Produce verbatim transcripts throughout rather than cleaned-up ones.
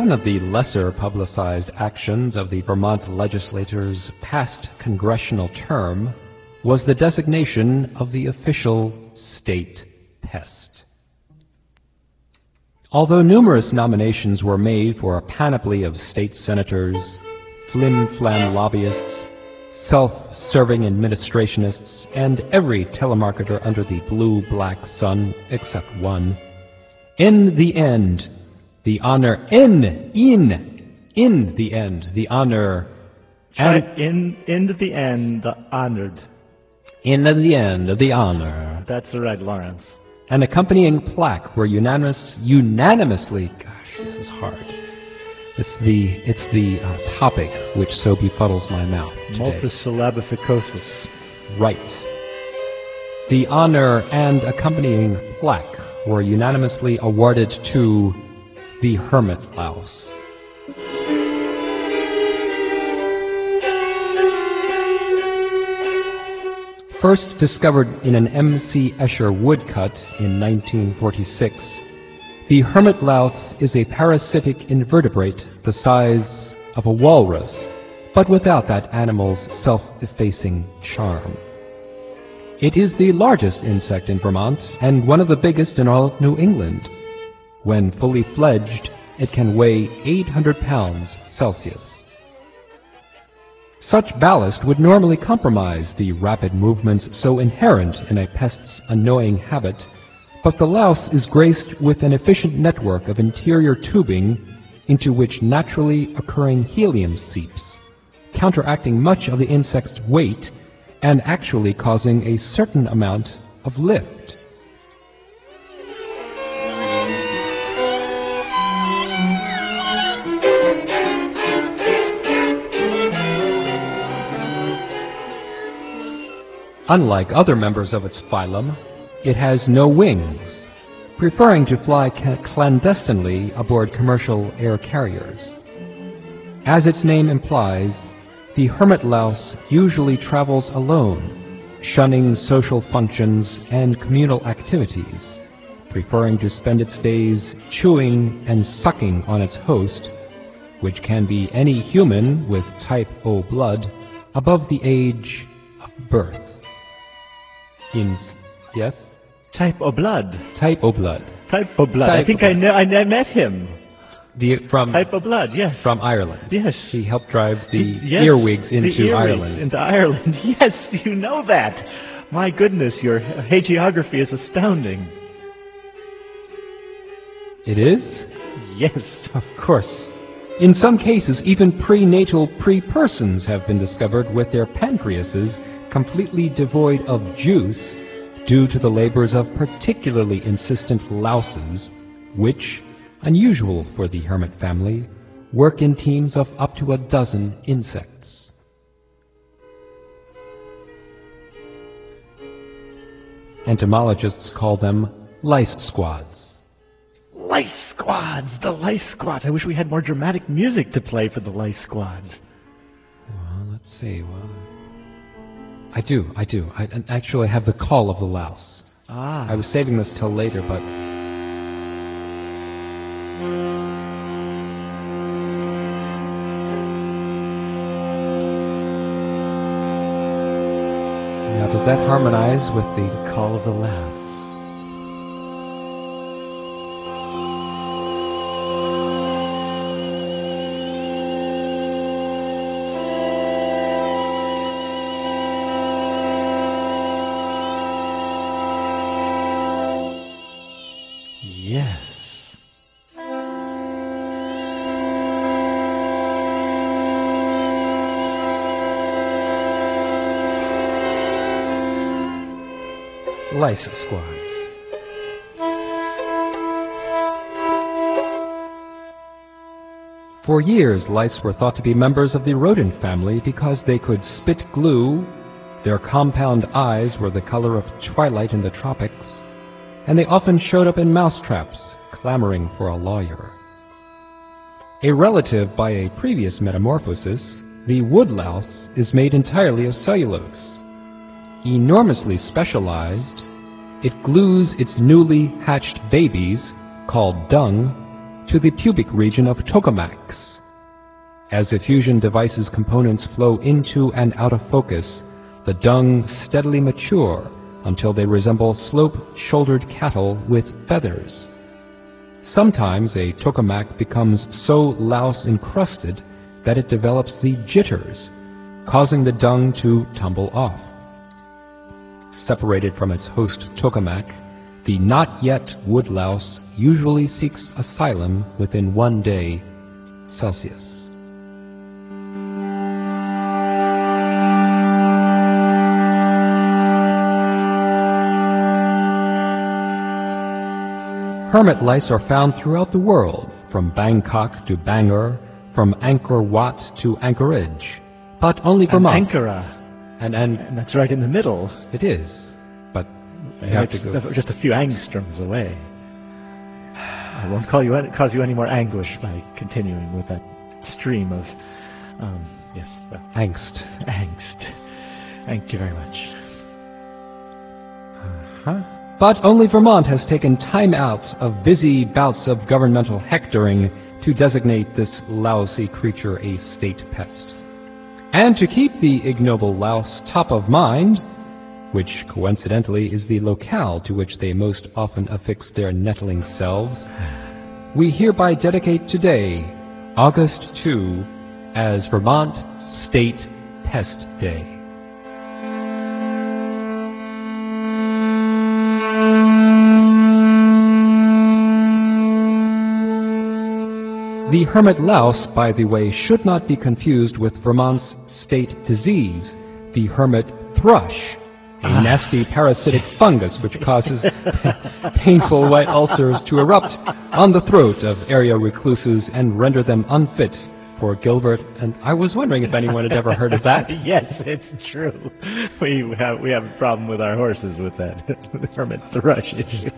One of the lesser publicized actions of the Vermont legislature's past congressional term was the designation of the official state pest. Although numerous nominations were made for a panoply of state senators, flim-flam lobbyists, self-serving administrationists, and every telemarketer under the blue-black sun except one, in the end, the honor, in, in, in the end, the honor, and in, in the end, the honored. In the end, the honor. That's right, Lawrence. An accompanying plaque were unanimous, unanimously, gosh, this is hard. It's the, it's the uh, topic which so befuddles my mouth today. Multisyllabificosis. Right. The honor and accompanying plaque were unanimously awarded to the hermit louse. First discovered in an M C Escher woodcut in nineteen forty-six, the hermit louse is a parasitic invertebrate the size of a walrus, but without that animal's self-effacing charm. It is the largest insect in Vermont and one of the biggest in all of New England. When fully fledged, it can weigh eight hundred pounds Celsius. Such ballast would normally compromise the rapid movements so inherent in a pest's annoying habit, but the louse is graced with an efficient network of interior tubing into which naturally occurring helium seeps, counteracting much of the insect's weight and actually causing a certain amount of lift. Unlike other members of its phylum, it has no wings, preferring to fly clandestinely aboard commercial air carriers. As its name implies, the hermit louse usually travels alone, shunning social functions and communal activities, preferring to spend its days chewing and sucking on its host, which can be any human with type O blood above the age of birth. In, yes? Type O blood. Type O blood. Type O blood. Type I think O I, know, I met him. The, from, Type O blood, yes. From Ireland. Yes. He helped drive the yes, earwigs into the earwigs Ireland. into Ireland. Yes, you know that. My goodness, your hagiography is astounding. It is? Yes. Of course. In some cases, even prenatal pre-persons have been discovered with their pancreases completely devoid of juice due to the labors of particularly insistent louses, which, unusual for the hermit family, work in teams of up to a dozen insects. Entomologists call them lice squads. Lice squads! The lice squads! I wish we had more dramatic music to play for the lice squads. Well, let's see. Well, I do, I do. I actually have the call of the louse. Ah. I was saving this till later, but... Now, does that harmonize with the call of the louse? Yes. Lice squads. For years, lice were thought to be members of the rodent family because they could spit glue, their compound eyes were the color of twilight in the tropics, and they often showed up in mousetraps, clamoring for a lawyer. A relative by a previous metamorphosis, the woodlouse is made entirely of cellulose. Enormously specialized, it glues its newly hatched babies, called dung, to the pubic region of tokamaks. As effusion device's components flow into and out of focus, the dung steadily mature until they resemble slope-shouldered cattle with feathers. Sometimes a tokamak becomes so louse-encrusted that it develops the jitters, causing the dung to tumble off. Separated from its host tokamak, the not-yet woodlouse usually seeks asylum within one day Celsius. Hermit lice are found throughout the world, from Bangkok to Bangor, from Angkor Wat to Anchorage, but only Vermont. Ankara. And, and, And that's right in the middle. it is, but you have It's to go. just a few angstroms away. I won't call you, cause you any more anguish by continuing with that stream of, um, yes, well, Angst. angst. Thank you very much. Huh? But only Vermont has taken time out of busy bouts of governmental hectoring to designate this lousy creature a state pest. And to keep the ignoble louse top of mind, which coincidentally is the locale to which they most often affix their nettling selves, we hereby dedicate today, August second, as Vermont State Pest Day. The hermit louse, by the way, should not be confused with Vermont's state disease, the hermit thrush, a nasty parasitic fungus which causes painful white ulcers to erupt on the throat of area recluses and render them unfit for Gilbert. And I was wondering if anyone had ever heard of that. Yes, it's true. We have we have a problem with our horses with that the hermit thrush issue.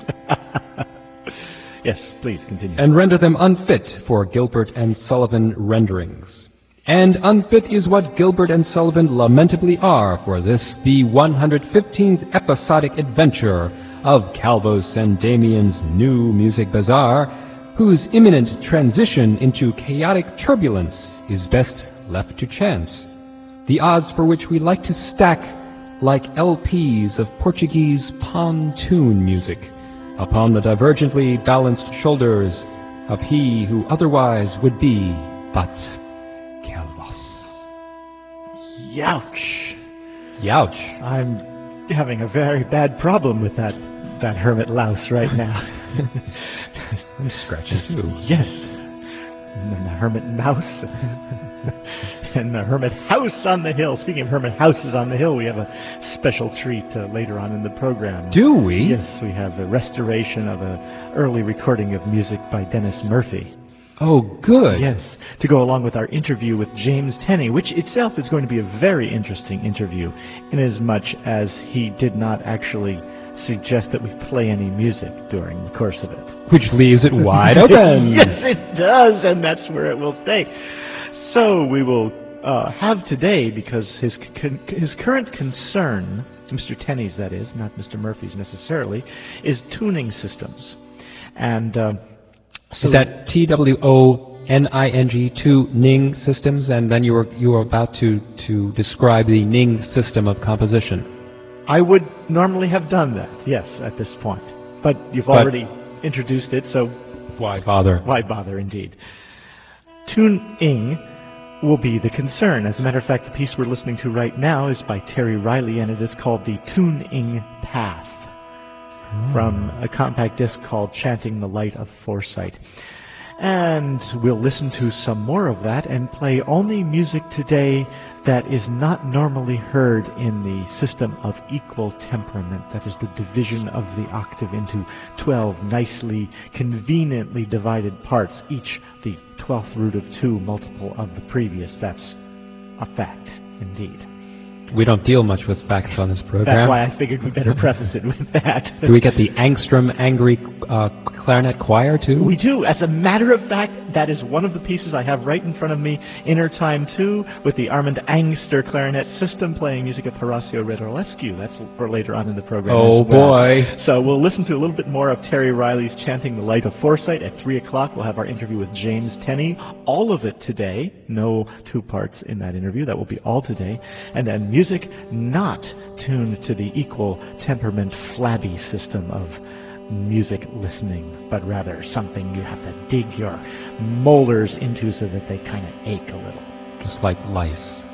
Yes, please continue. And render them unfit for Gilbert and Sullivan renderings. And unfit is what Gilbert and Sullivan lamentably are for this, the one hundred fifteenth episodic adventure of Calvos and Damien's new music bazaar, whose imminent transition into chaotic turbulence is best left to chance, the odds for which we like to stack like L Ps of Portuguese pontoon music upon the divergently balanced shoulders of he who otherwise would be but Calvos. Youch. Youch. I'm having a very bad problem with that that hermit louse right now. I'm scratching too. Yes. And then the hermit mouse. And the hermit house on the hill. Speaking of hermit houses on the hill, we have a special treat uh, later on in the program. Do we? Yes, we have a restoration of an early recording of music by Dennis Murphy. Oh, good. Yes, to go along with our interview with James Tenney, which itself is going to be a very interesting interview, inasmuch as he did not actually suggest that we play any music during the course of it. Which leaves it wide open. Yes, it does, and that's where it will stay. So we will uh, have today, because his con- his current concern, Mister Tenney's that is, not Mister Murphy's necessarily, is tuning systems. And uh, so Is that T W O N I N G, two Ning systems? And then you were you were about to, to describe the Ning system of composition. I would normally have done that, yes, at this point. But you've But- already introduced it, so Why bother? why bother indeed? Tuning will be the concern. As a matter of fact, the piece we're listening to right now is by Terry Riley, and it is called The Tuning Path, from a compact disc called Chanting the Light of Foresight. And we'll listen to some more of that and play only music today that is not normally heard in the system of equal temperament. That is the division of the octave into twelve nicely, conveniently divided parts, each the twelfth root of two, multiple of the previous. That's a fact, indeed. We don't deal much with facts on this program. That's why I figured we better preface it with that. Do we get the Angstrom Angry uh, Clarinet Choir, too? We do. As a matter of fact, that is one of the pieces I have right in front of me, Inner Time two, with the Armand Angster clarinet system playing music of Horacio Redolescu. That's for later on in the program Oh, as well. boy. So we'll listen to a little bit more of Terry Riley's Chanting the Light of Foresight. At three o'clock, we'll have our interview with James Tenney. All of it today. No two parts in that interview. That will be all today. And then music not tuned to the equal temperament flabby system of music listening, but rather something you have to dig your molars into so that they kind of ache a little. Just like lice.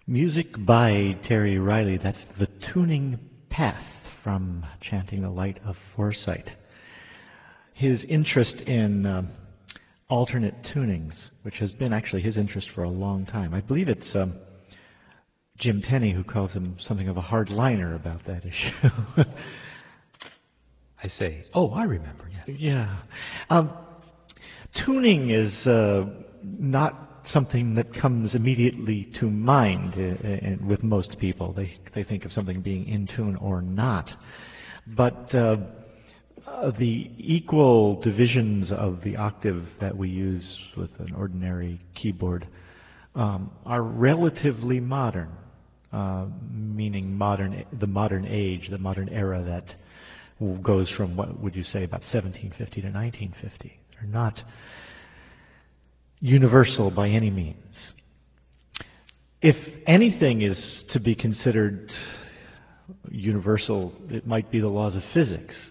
Music by Terry Riley. That's The Tuning Path from Chanting the Light of Foresight. His interest in um, alternate tunings, which has been actually his interest for a long time. I believe it's um, Jim Tenney who calls him something of a hardliner about that issue. I say, oh, I remember, yes. Yeah. Um, tuning is uh, not something that comes immediately to mind uh, uh, with most people. They, they think of something being in tune or not. But uh, uh, the equal divisions of the octave that we use with an ordinary keyboard um, are relatively modern, uh, meaning modern, the modern age, the modern era that goes from, what would you say, about seventeen fifty to nineteen fifty. They're not universal by any means. If anything is to be considered universal, it might be the laws of physics.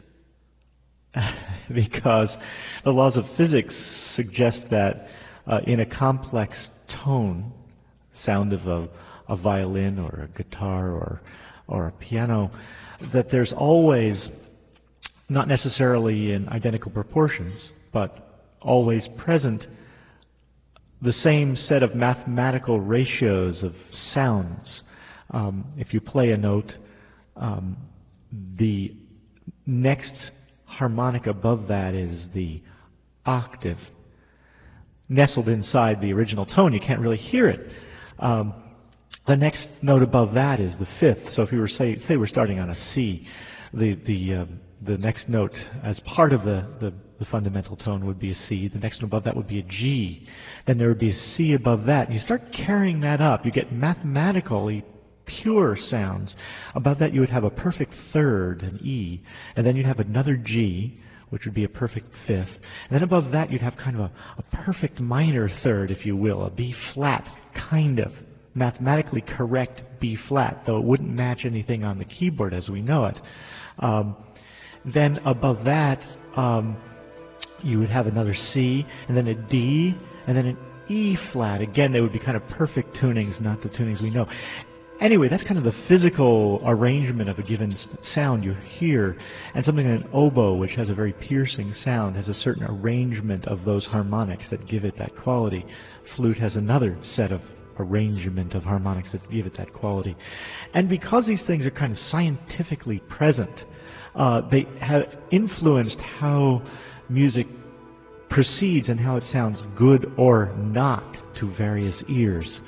Because the laws of physics suggest that uh, in a complex tone, sound of a, a violin or a guitar or, or a piano, that there's always, not necessarily in identical proportions, but always present, the same set of mathematical ratios of sounds. Um, if you play a note, um, the next harmonic above that is the octave. Nestled inside the original tone, you can't really hear it. Um, the next note above that is the fifth. So if you were say, say we're starting on a C, the the uh, the next note as part of the, the the fundamental tone would be a C. The next one above that would be a G. Then there would be a C above that. You start carrying that up. You get mathematically pure sounds. Above that you would have a perfect third, an E. And then you'd have another G, which would be a perfect fifth. And then above that you'd have kind of a, a perfect minor third, if you will, a B flat, kind of. Mathematically correct B flat, though it wouldn't match anything on the keyboard as we know it. Um, then above that, um, you would have another C, and then a D, and then an E flat. Again, they would be kind of perfect tunings, not the tunings we know. Anyway, that's kind of the physical arrangement of a given sound you hear. And something like an oboe, which has a very piercing sound, has a certain arrangement of those harmonics that give it that quality. Flute has another set of arrangement of harmonics that give it that quality. And because these things are kind of scientifically present, uh, they have influenced how music proceeds and how it sounds good or not to various ears.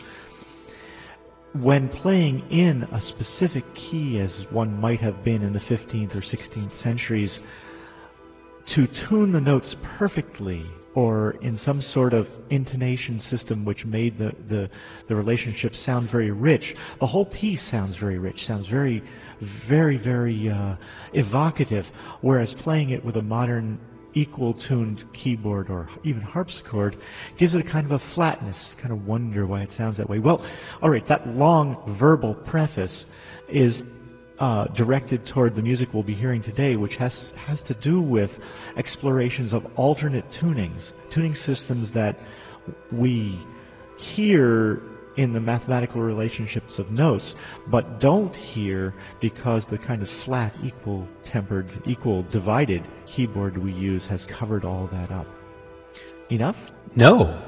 When playing in a specific key, as one might have been in the fifteenth or sixteenth centuries, to tune the notes perfectly or in some sort of intonation system which made the, the, the relationship sound very rich, the whole piece sounds very rich, sounds very, very, very uh, evocative, whereas playing it with a modern equal-tuned keyboard or even harpsichord gives it a kind of a flatness, kind of wonder why it sounds that way. Well, all right, that long verbal preface is uh, directed toward the music we'll be hearing today, which has, has to do with explorations of alternate tunings, tuning systems that we hear in the mathematical relationships of notes, but don't hear because the kind of flat, equal-tempered, equal-divided keyboard we use has covered all that up. Enough? No.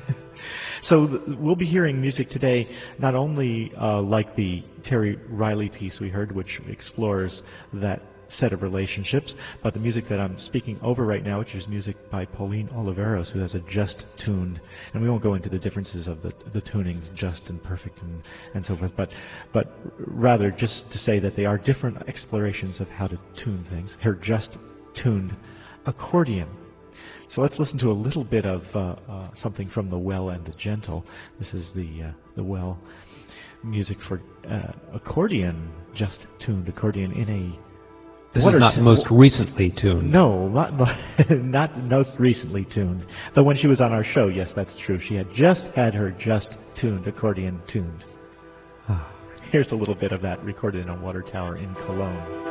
So th- we'll be hearing music today, not only uh, like the Terry Riley piece we heard, which explores that set of relationships, but the music that I'm speaking over right now, which is music by Pauline Oliveros, who has a just tuned, and we won't go into the differences of the, the tunings, just and perfect and, and so forth, but, but rather just to say that they are different explorations of how to tune things. Her just tuned accordion. So let's listen to a little bit of uh, uh, something from The Well and the Gentle. This is the, uh, the Well music for uh, accordion, just tuned accordion in a This is not most recently tuned. No, not, not most recently tuned. Though when she was on our show, yes, that's true. She had just had her just tuned accordion tuned. Here's a little bit of that recorded in a water tower in Cologne.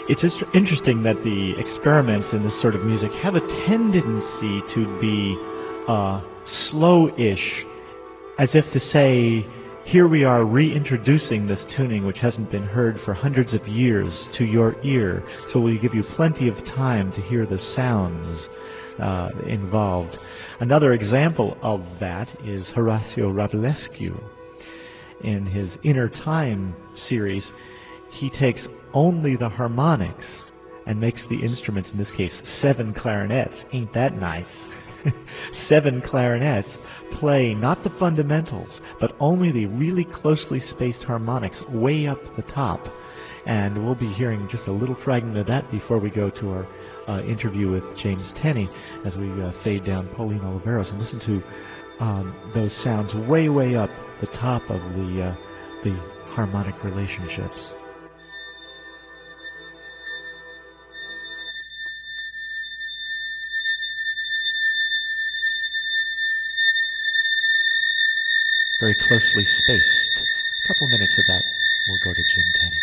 It's just interesting that the experiments in this sort of music have a tendency to be uh, slow-ish, as if to say, here we are reintroducing this tuning which hasn't been heard for hundreds of years to your ear, so we'll give you plenty of time to hear the sounds uh, involved. Another example of that is Horacio Ravelescu. In his Inner Time series, he takes only the harmonics and makes the instruments, in this case seven clarinets, ain't that nice, seven clarinets, play not the fundamentals, but only the really closely spaced harmonics way up the top. And we'll be hearing just a little fragment of that before we go to our uh, interview with James Tenney, as we uh, fade down Pauline Oliveros and listen to um, those sounds way, way up the top of the, uh, the harmonic relationships. Very closely spaced. A couple of minutes of that, we'll go to Jim Tenney.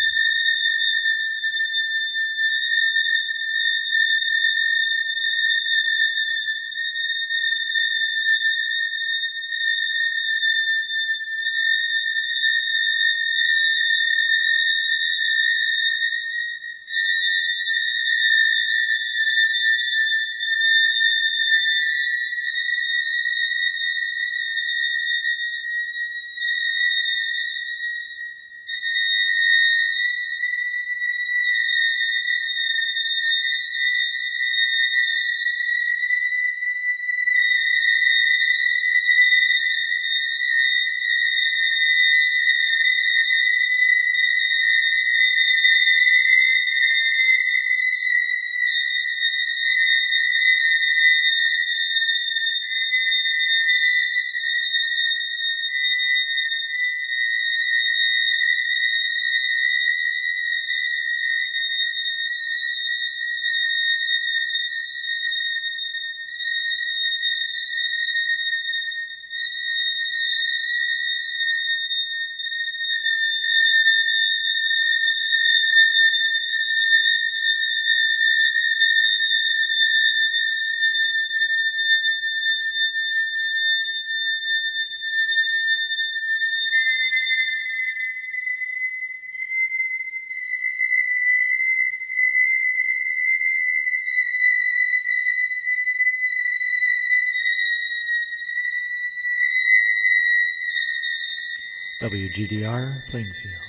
W G D R Plainfield.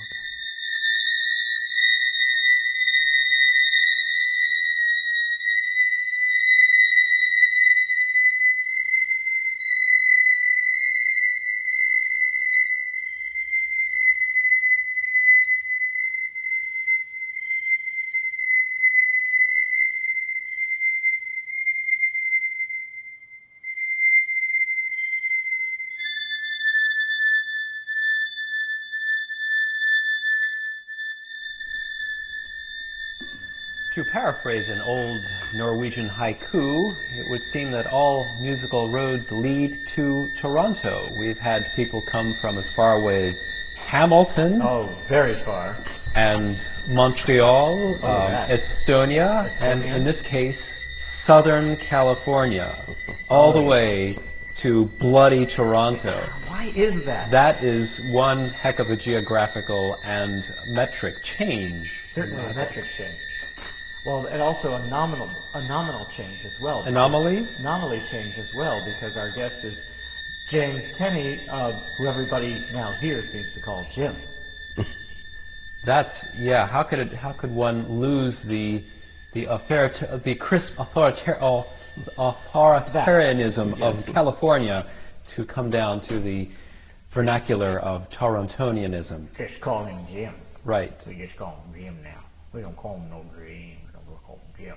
To paraphrase an old Norwegian haiku, it would seem that all musical roads lead to Toronto. We've had people come from as far away as Hamilton. Oh, very far. And Montreal, Oh, um, yeah. Estonia, Estonia, and in this case, Southern California, all the way to bloody Toronto. Why is that? That is one heck of a geographical and metric change. Certainly a metric change. Well, and also a nominal, a nominal change as well. Anomaly? Anomaly change as well, because our guest is James Tenney, uh, who everybody now here seems to call Jim. That's, yeah, how could it, how could one lose the the authorita- the crisp authoritar- uh, authoritarianism Yes. of California to come down to the vernacular of Torontonianism? Just call him Jim. Right. We just call him Jim now. We don't call him no Dream. We don't call him Jim.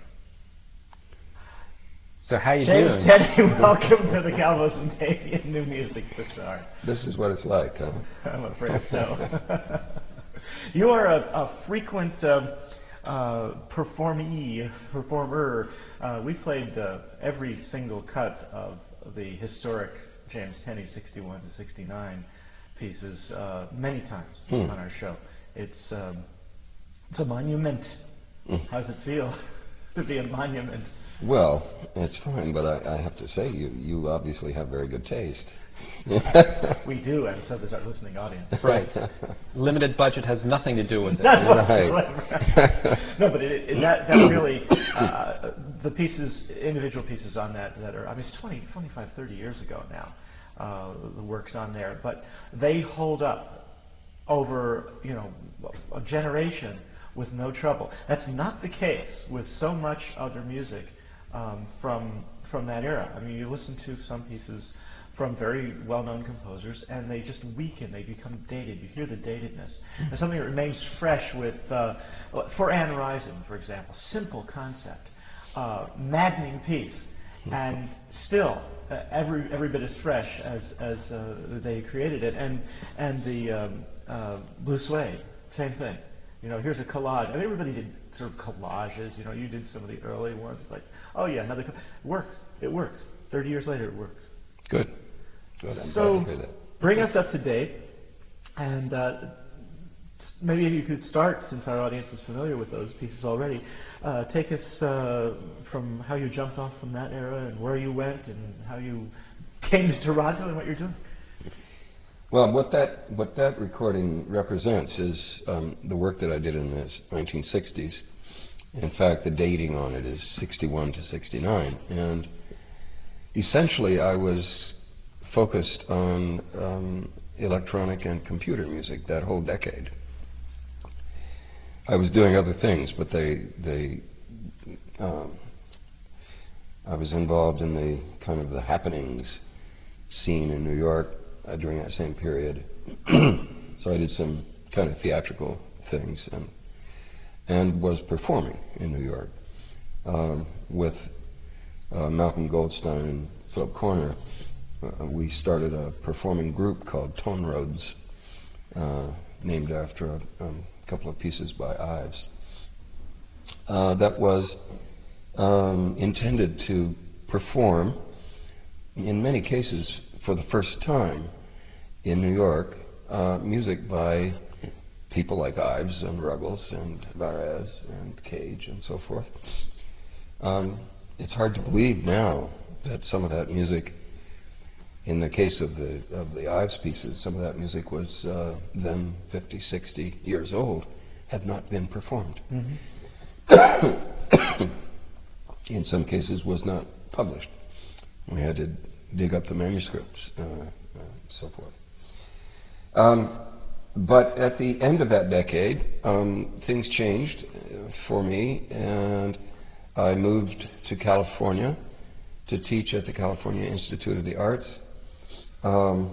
So how you James doing? Tenney, welcome to the Calvos and Davey New Music Bazaar. This is what it's like, huh? I'm afraid so. You are a, a frequent uh, uh, performee, performer. Uh, we played uh, every single cut of the historic James Tenney sixty-one to sixty-nine pieces uh, many times Hmm. on our show. It's um, it's a monument How does it feel to be a monument? Well, it's fine, but I, I have to say, you, you obviously have very good taste. We do, and so does our listening audience. Right. Limited budget has nothing to do with it. None Right. whatsoever. No, but it, it, that, that really, uh, the pieces, individual pieces on that, that are, I mean, it's twenty, twenty-five, thirty years ago now, uh, the works on there, but they hold up over, you know, a generation with no trouble. That's not the case with so much other music um, from, from that era. I mean, you listen to some pieces from very well-known composers, and they just weaken, they become dated. You hear the datedness. And something that remains fresh with, uh, for Anne Risen, for example, simple concept, uh, maddening piece, and still uh, every every bit as fresh as as uh, they created it. And and the um, uh, Blue Suede, same thing. You know, here's a collage. I mean, everybody did sort of collages. You know, you did some of the early ones. It's like, oh yeah, another. Co- it works. It works. Thirty years later, it works. Good. Good. I'm So, glad to hear that. bring us up to date, and uh, s- maybe you could start, since our audience is familiar with those pieces already, uh, take us uh, from how you jumped off from that era and where you went and how you came to Toronto and what you're doing. Well, what that what that recording represents is um, the work that I did in the nineteen sixties. In fact, the dating on it is sixty-one to sixty-nine, and essentially I was focused on um, electronic and computer music that whole decade. I was doing other things, but they they um, I was involved in the kind of the happenings scene in New York uh, during that same period. So I did some kind of theatrical things and and was performing in New York um, with uh, Malcolm Goldstein and Philip Corner. Uh, we started a performing group called Tone Roads, uh, named after a um, couple of pieces by Ives. Uh, that was um, intended to perform, in many cases for the first time in New York, uh, music by people like Ives and Ruggles and Varese and Cage and so forth. Um, it's hard to believe now that some of that music, in the case of the of the Ives pieces, some of that music was uh, then fifty, sixty years old, had not been performed. Mm-hmm. In some cases was not published. We had to dig up the manuscripts, uh, uh, so forth. Um, but at the end of that decade, um, things changed uh, for me, and I moved to California to teach at the California Institute of the Arts. Um,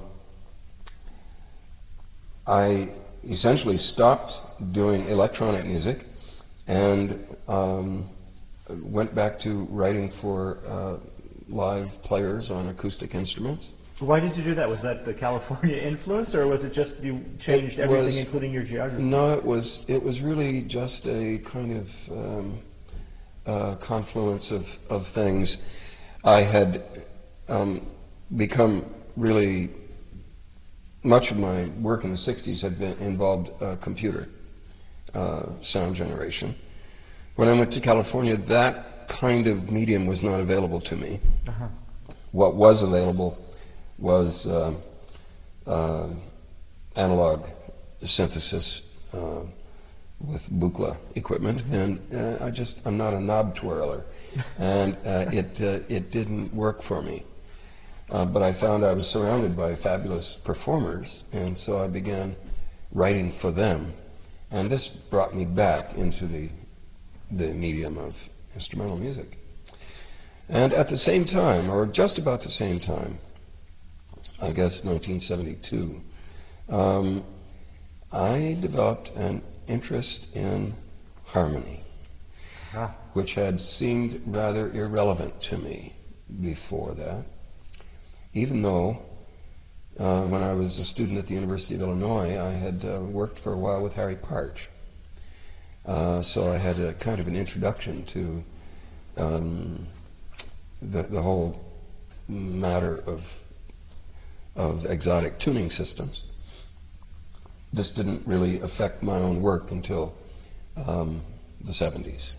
I essentially stopped doing electronic music and um, went back to writing for uh, live players on acoustic instruments. Why did you do that? Was that the California influence, or was it just you changed It everything, was- including your geography? No, it was it was really just a kind of um, uh, confluence of, of things. I had um, become really, much of my work in the sixties had been involved uh, computer uh, sound generation. When I went to California, that kind of medium was not available to me. Uh-huh. What was available was uh, uh, analog synthesis uh, with Buchla equipment, and uh, I just, I'm not a knob twirler, and uh, it, uh, it didn't work for me. Uh, but I found I was surrounded by fabulous performers, and so I began writing for them. And this brought me back into the, the medium of instrumental music. And at the same time, or just about the same time, I guess nineteen seventy-two, um, I developed an interest in harmony, Ah. which had seemed rather irrelevant to me before that. Even though, uh, when I was a student at the University of Illinois, I had uh, worked for a while with Harry Partch. Uh, so I had a kind of an introduction to um, the, the whole matter of, of exotic tuning systems. This didn't really affect my own work until um, the seventies.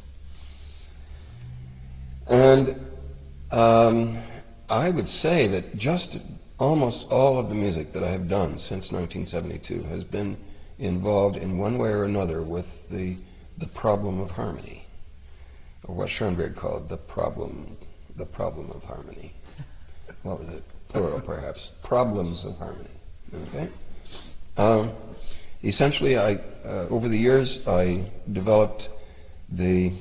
And um, I would say that just almost all of the music that I have done since nineteen seventy-two has been involved in one way or another with the, the problem of harmony, or what Schoenberg called the problem, the problem of harmony. What was it? Plural, perhaps. Problems of harmony. Okay? Um, essentially, I, uh, over the years, I developed the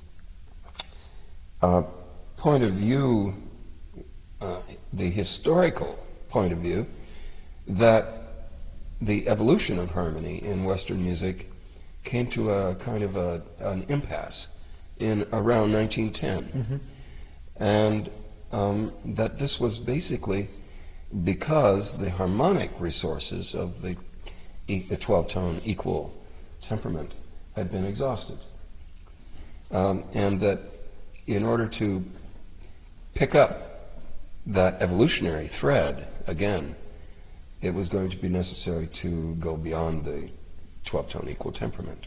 uh, point of view, uh, the historical point of view, that the evolution of harmony in Western music came to a kind of a, an impasse in around nineteen ten. Mm-hmm. And um, that this was basically because the harmonic resources of the, the twelve-tone equal temperament had been exhausted. Um, and that in order to pick up that evolutionary thread again, it was going to be necessary to go beyond the twelve-tone equal temperament.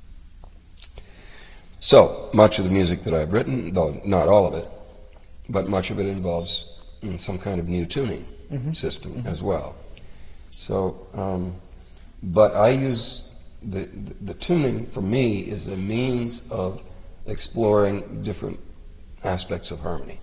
So, much of the music that I've written, though not all of it, but much of it involves mm, some kind of new tuning mm-hmm. system mm-hmm. as well. So, um, but I use the, the, the tuning for me is a means of exploring different aspects of harmony.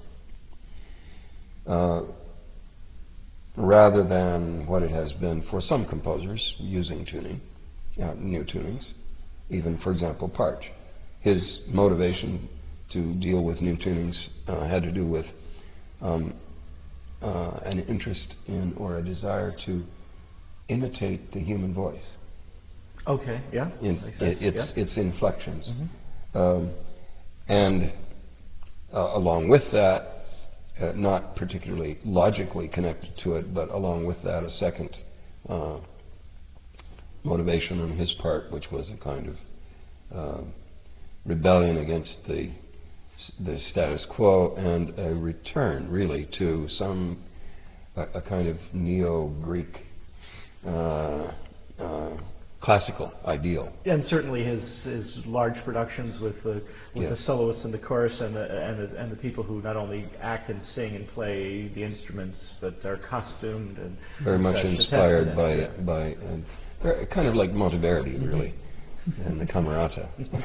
Uh, rather than what it has been for some composers using tuning, uh, new tunings, even, for example, Partch. His motivation to deal with new tunings uh, had to do with um, uh, an interest in or a desire to imitate the human voice. Okay, yeah. In, it, it's, yeah. its inflections. Mm-hmm. um, and uh, along with that, Uh, not particularly logically connected to it, but along with that a second uh, motivation on his part, which was a kind of uh, rebellion against the, the status quo and a return really to some, a, a kind of neo-Greek uh, uh, classical ideal. And certainly his, his large productions with the with yes. the soloists and the chorus and the, and the and the people who not only act and sing and play the instruments but are costumed and very much inspired by yeah. by and kind of like Monteverdi really mm-hmm. and the Camerata.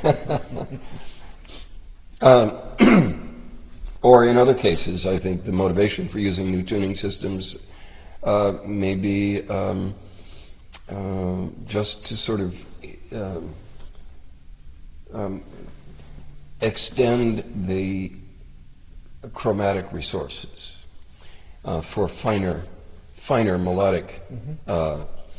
um, or in other cases, I think the motivation for using new tuning systems uh, may be um, uh, just to sort of um, um, extend the chromatic resources uh, for finer, finer melodic, mm-hmm. uh,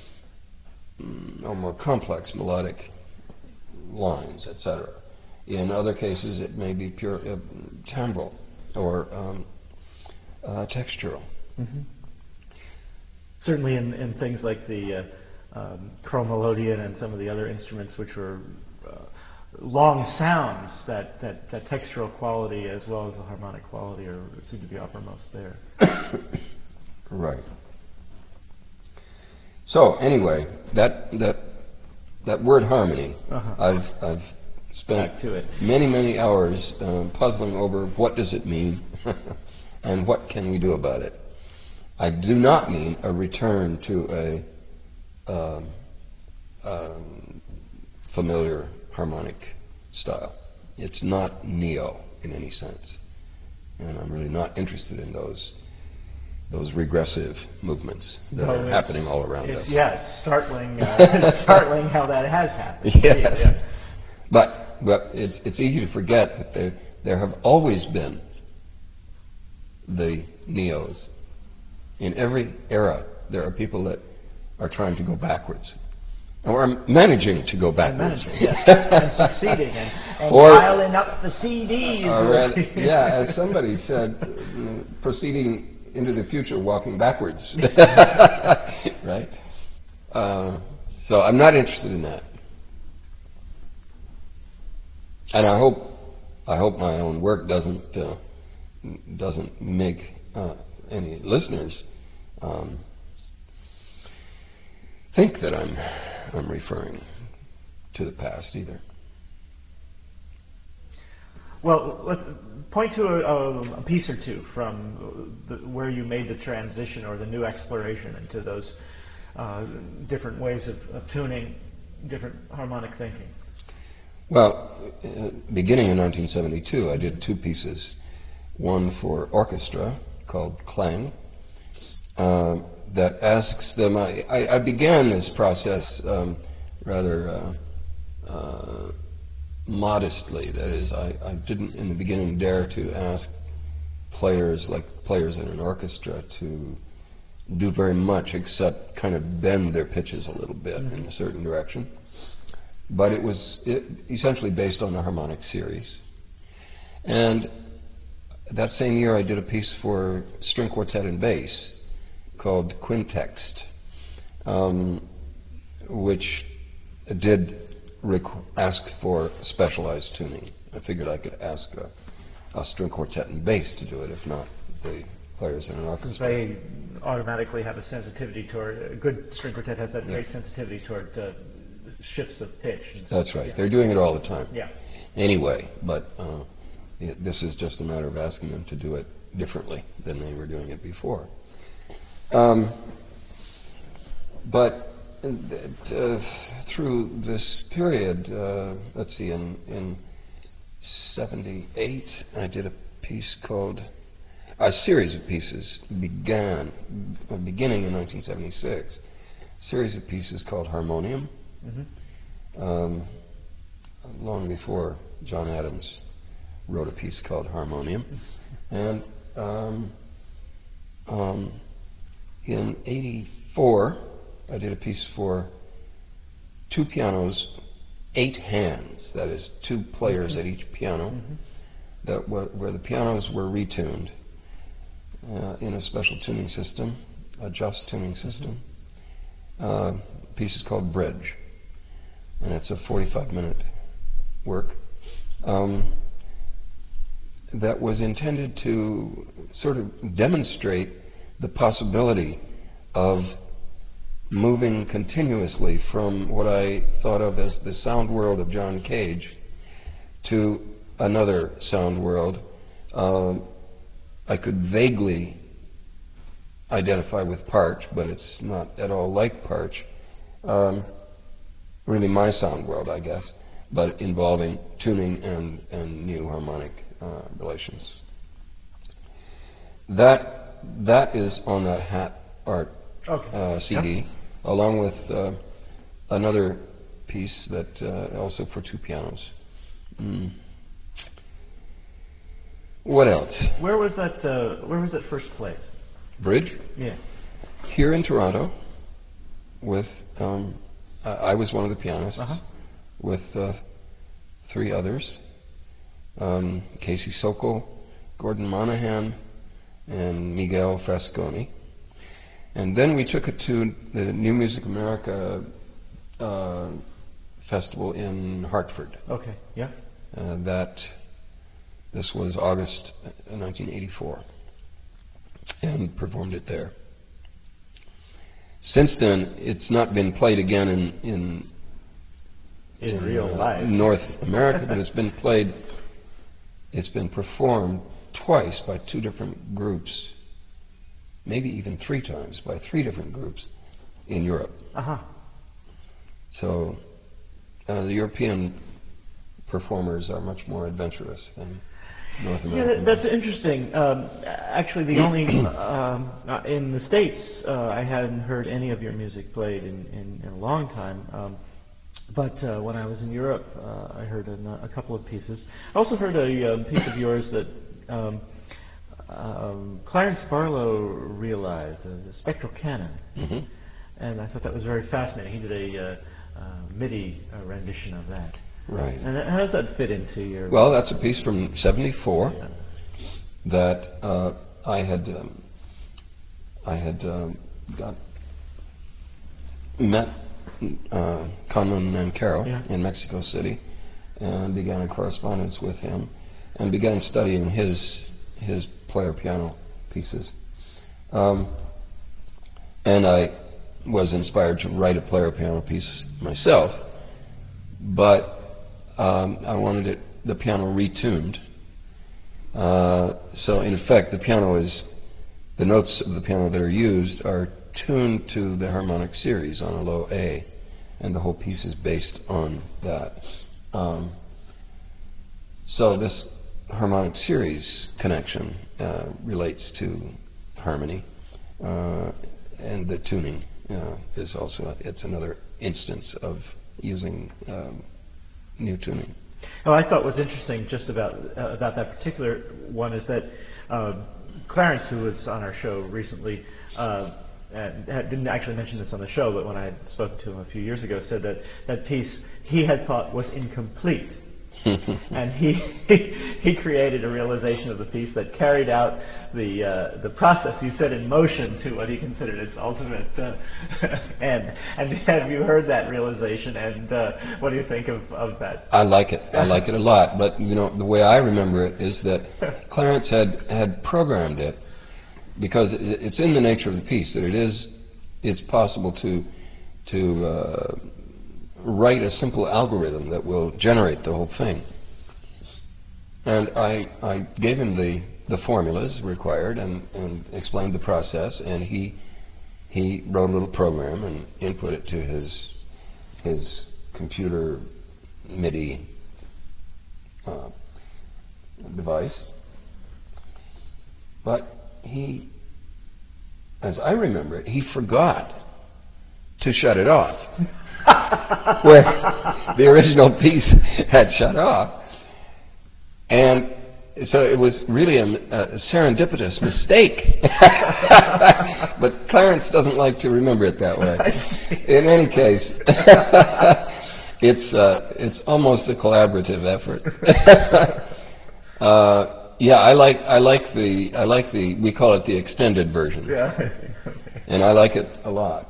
or more complex melodic lines, et cetera. In other cases, it may be pure uh, timbral or um, uh, textural. Mm-hmm. Certainly, in, in things like the uh, um, chromelodeon and some of the other instruments, which were uh, long sounds, that, that, that textural quality as well as the harmonic quality are, seem to be uppermost there. Right. So anyway, that that that word harmony, uh-huh. I've I've spent to it. many many hours um, puzzling over what does it mean, and what can we do about it. I do not mean a return to a um, um, familiar harmonic style. It's not neo in any sense, and I'm really not interested in those those regressive movements that no, are happening all around it's, us. Yeah, it's startling, uh, startling how that has happened. Yes, yeah. but but it's it's easy to forget that there there have always been the neos. In every era, there are people that are trying to go backwards, or are managing to go backwards. And, yes. and succeeding, and, and or, piling up the C Ds. Or, yeah, as somebody said, proceeding into the future, walking backwards. Right? Uh, so I'm not interested in that. And I hope, I hope my own work doesn't uh, doesn't make uh, any listeners um, think that I'm I'm referring to the past either. Well, let, point to a, a, a piece or two from the, where you made the transition or the new exploration into those uh, different ways of, of tuning, different harmonic thinking. Well, uh, beginning in nineteen seventy-two, I did two pieces. One for orchestra called Klang, uh, that asks them, I, I, I began this process um, rather uh, uh, modestly. That is, I, I didn't in the beginning dare to ask players, like players in an orchestra, to do very much except kind of bend their pitches a little bit mm-hmm. in a certain direction. But it was it, essentially based on the harmonic series. And that same year I did a piece for string quartet and bass called Quintext, um, which did ask for specialized tuning. I figured I could ask a, a string quartet and bass to do it, if not the players in an orchestra. Since they automatically have a sensitivity toward, a good string quartet has that yeah. great sensitivity toward uh, shifts of pitch. And That's so, right. Yeah. They're doing it all the time. Yeah. Anyway, but uh, it, this is just a matter of asking them to do it differently than they were doing it before. Um, but uh, through this period, uh, let's see, in, in seventy-eight, I did a piece called, a series of pieces began, beginning in nineteen seventy-six, a series of pieces called Harmonium, mm-hmm. um, long before John Adams wrote a piece called Harmonium. And um, um, in eighty-four, I did a piece for two pianos, eight hands, that is, two players mm-hmm. at each piano, mm-hmm. that were, where the pianos were retuned uh, in a special tuning system, a just tuning system. Mm-hmm. uh, the piece is called Bridge, and it's a forty-five minute work um, that was intended to sort of demonstrate the possibility of moving continuously from what I thought of as the sound world of John Cage to another sound world. Um, I could vaguely identify with Parch, but it's not at all like Parch. Um, really my sound world, I guess, but involving tuning and, and new harmonic uh, relations. That that is on that Hat Art okay. uh, C D, yep. along with uh, another piece that uh, also for two pianos. Mm. What else? Where was that? Uh, where was that first played? Bridge? Yeah. Here in Toronto, with um, I, I was one of the pianists, uh-huh. with uh, three others: um, Casey Sokol, Gordon Monahan, and Miguel Frasconi. And then we took it to the New Music America uh, festival in Hartford. Okay. Yeah. Uh, that this was August nineteen eighty-four, and performed it there. Since then, it's not been played again in in, in, in real uh, life North America, but it's been played. It's been performed twice by two different groups, maybe even three times by three different groups in Europe. Uh-huh. So uh, the European performers are much more adventurous than North American. Yeah, that, that's interesting. Um, actually, the only um, uh, in the States, uh, I hadn't heard any of your music played in, in, in a long time. Um, but uh, when I was in Europe, uh, I heard a, a couple of pieces. I also heard a um, piece of yours that um, um, Clarence Barlow realized, uh, the Spectral Canon. Mm-hmm. And I thought that was very fascinating. He did a uh, uh, MIDI uh, rendition of that. Right. And how does that fit into your... Well, that's a piece from seventy-four yeah. that uh, I had um, I had um, got met uh, Conlon Nancaro yeah. in Mexico City and began a correspondence with him and began studying his his player piano pieces. Um, and I was inspired to write a player piano piece myself, but Um, I wanted it, the piano retuned Uh, so in effect, the piano is, the notes of the piano that are used are tuned to the harmonic series on a low A, and the whole piece is based on that. Um, so this harmonic series connection uh, relates to harmony, uh, and the tuning uh, is also, it's another instance of using um, new tuning. Oh, I thought was interesting just about uh, about that particular one is that uh, Clarence, who was on our show recently, uh, and had, didn't actually mention this on the show, but when I had spoken to him a few years ago, said that that piece he had thought was incomplete. And he, he created a realization of the piece that carried out the uh, the process you set in motion to what he considered its ultimate uh, end. And have you heard that realization? And uh, what do you think of, of that? I like it. I like it a lot. But you know, the way I remember it is that Clarence had had programmed it because it, it's in the nature of the piece that it is. It's possible to to. Uh, write a simple algorithm that will generate the whole thing. And I, I gave him the, the formulas required and, and explained the process, and he, he wrote a little program and input it to his, his computer MIDI uh, device. But he, as I remember it, he forgot to shut it off. Where the original piece had shut off. And so it was really a, a serendipitous mistake. But Clarence doesn't like to remember it that way. In any case, it's, uh, it's almost a collaborative effort. uh, yeah, I like, I like the, I like the, we call it the extended version. Yeah. And I like it a lot.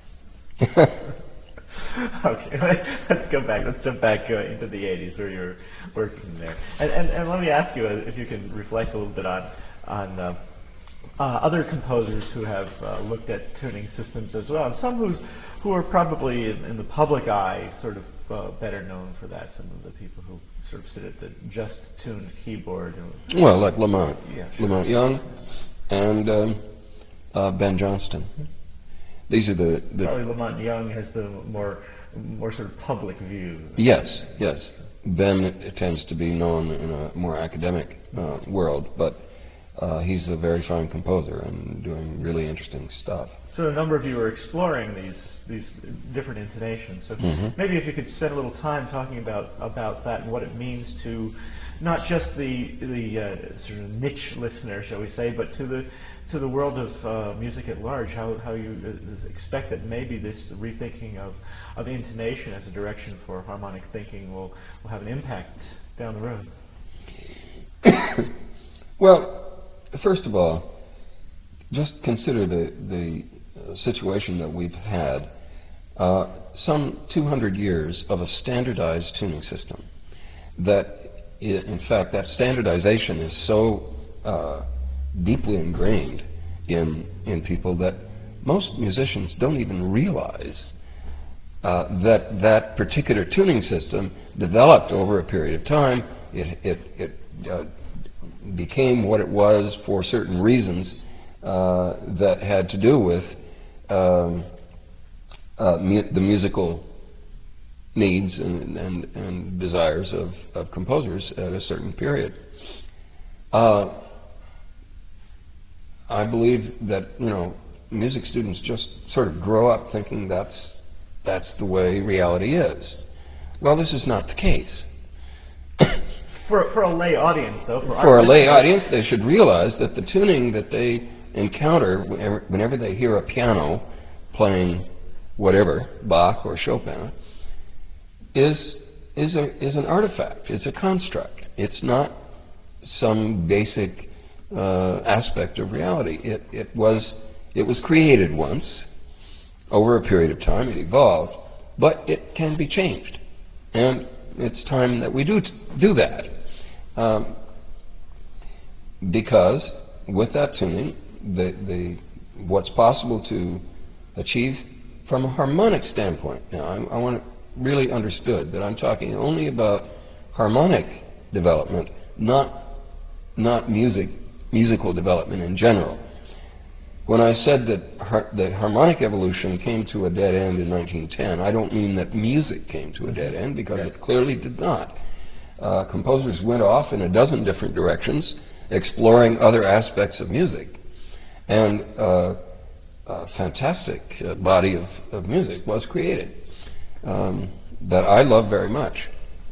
Okay, let's go back. Let's jump back uh, into the eighties where you're working there. And, and, and let me ask you uh, if you can reflect a little bit on, on uh, uh, other composers who have uh, looked at tuning systems as well, and some who's, who are probably in, in the public eye sort of uh, better known for that, some of the people who sort of sit at the just tuned keyboard. And, well, like Lamont, yeah, sure. Lamont Young and um, uh, Ben Johnston. These are the, the probably Lamont Young has the more more sort of public view. Yes, yes. Ben tends to be known in a more academic uh, world, but uh, he's a very fine composer and doing really interesting stuff. So a number of you are exploring these these different intonations. So mm-hmm. maybe if you could spend a little time talking about about that and what it means to not just the the uh, sort of niche listener, shall we say, but to the to the world of uh, music at large, how, how you uh, expect that maybe this rethinking of, of intonation as a direction for harmonic thinking will, will have an impact down the road? Well, first of all, just consider the, the situation that we've had. Uh, some two hundred years of a standardized tuning system that, in fact, that standardization is so uh, deeply ingrained in in people that most musicians don't even realize uh, that that particular tuning system developed over a period of time. It it, it uh, became what it was for certain reasons uh, that had to do with um, uh, mu the musical needs and, and, and desires of, of composers at a certain period. Uh, I believe that, you know, music students just sort of grow up thinking that's, that's the way reality is. Well, this is not the case. For, for a lay audience, though. For, for a lay audience, they should realize that the tuning that they encounter whenever, whenever they hear a piano playing whatever, Bach or Chopin, is, is, a, is an artifact. It's a construct. It's not some basic Uh, aspect of reality. It, it was it was created once over a period of time. It evolved, but it can be changed, and it's time that we do t do that. Um, because with that tuning, the the what's possible to achieve from a harmonic standpoint. Now, I, I want it really understood that I'm talking only about harmonic development, not not music, musical development in general. When I said that har the harmonic evolution came to a dead end in nineteen ten, I don't mean that music came to a dead end, because it clearly did not. Uh, composers went off in a dozen different directions, exploring other aspects of music. And uh, a fantastic uh, body of, of music was created um, that I love very much.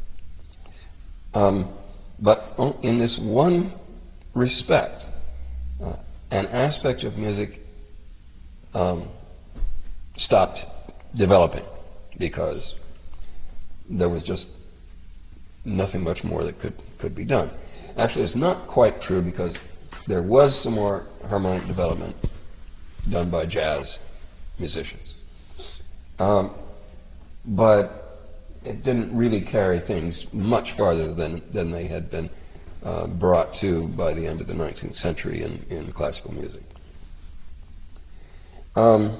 Um, but in this one respect, uh, an aspect of music um, stopped developing because there was just nothing much more that could, could be done. Actually, it's not quite true, because there was some more harmonic development done by jazz musicians. Um, but it didn't really carry things much farther than, than they had been uh, brought to by the end of the nineteenth century in, in classical music. Um,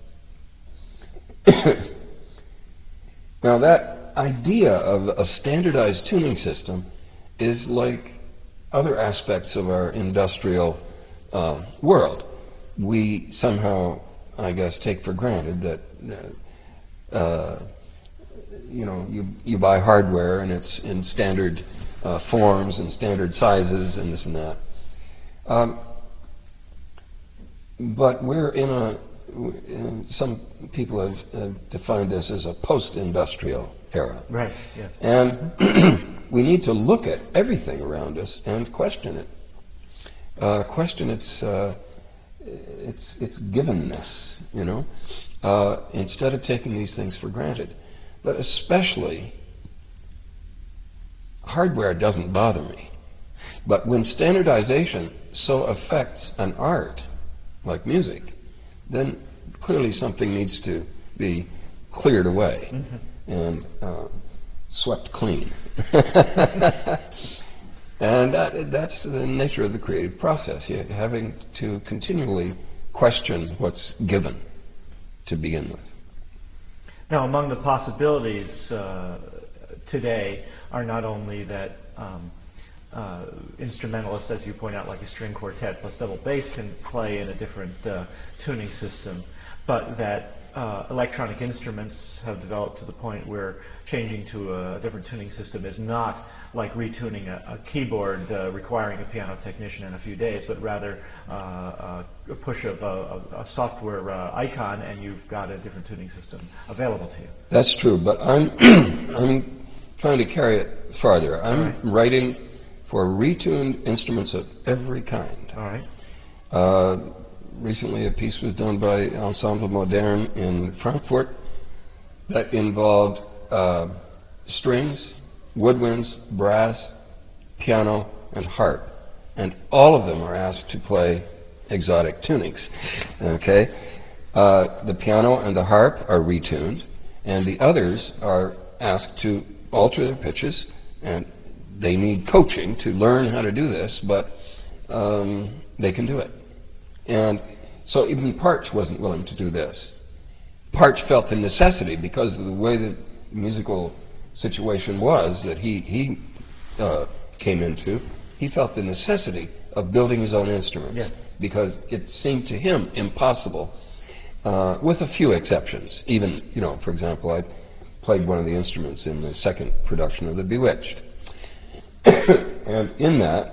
now that idea of a standardized tuning system is like other aspects of our industrial uh, world. We somehow, I guess, take for granted that uh, you know, you, you buy hardware and it's in standard uh, forms and standard sizes and this and that. Um, but we're in a, some people have, have defined this as a post-industrial era. Right, yes. And we need to look at everything around us and question it. Uh, question its, uh, its, its givenness, you know, uh, instead of taking these things for granted. But especially, hardware doesn't bother me. But when standardization so affects an art, like music, then clearly something needs to be cleared away mm-hmm. and uh, swept clean. And that, that's the nature of the creative process, you're having to continually question what's given to begin with. Now, among the possibilities uh, today are not only that um, uh, instrumentalists, as you point out, like a string quartet plus double bass, can play in a different uh, tuning system, but that uh, electronic instruments have developed to the point where changing to a different tuning system is not like retuning a, a keyboard uh, requiring a piano technician in a few days, but rather uh, a push of a, a software uh, icon and you've got a different tuning system available to you. That's true, but I'm, I'm trying to carry it farther. I'm right. writing for retuned instruments of every kind. All right. Uh, recently a piece was done by Ensemble Moderne in Frankfurt that involved uh, strings, woodwinds, brass, piano, and harp. And all of them are asked to play exotic tunings. Okay? Uh, the piano and the harp are retuned, and the others are asked to alter their pitches, and they need coaching to learn how to do this, but um, they can do it. And so even Partch wasn't willing to do this. Partch felt the necessity, because of the way the musical situation was that he, he uh, came into, he felt the necessity of building his own instruments, yeah. because it seemed to him impossible, uh, with a few exceptions. Even, you know, for example, I played one of the instruments in the second production of The Bewitched. And in that,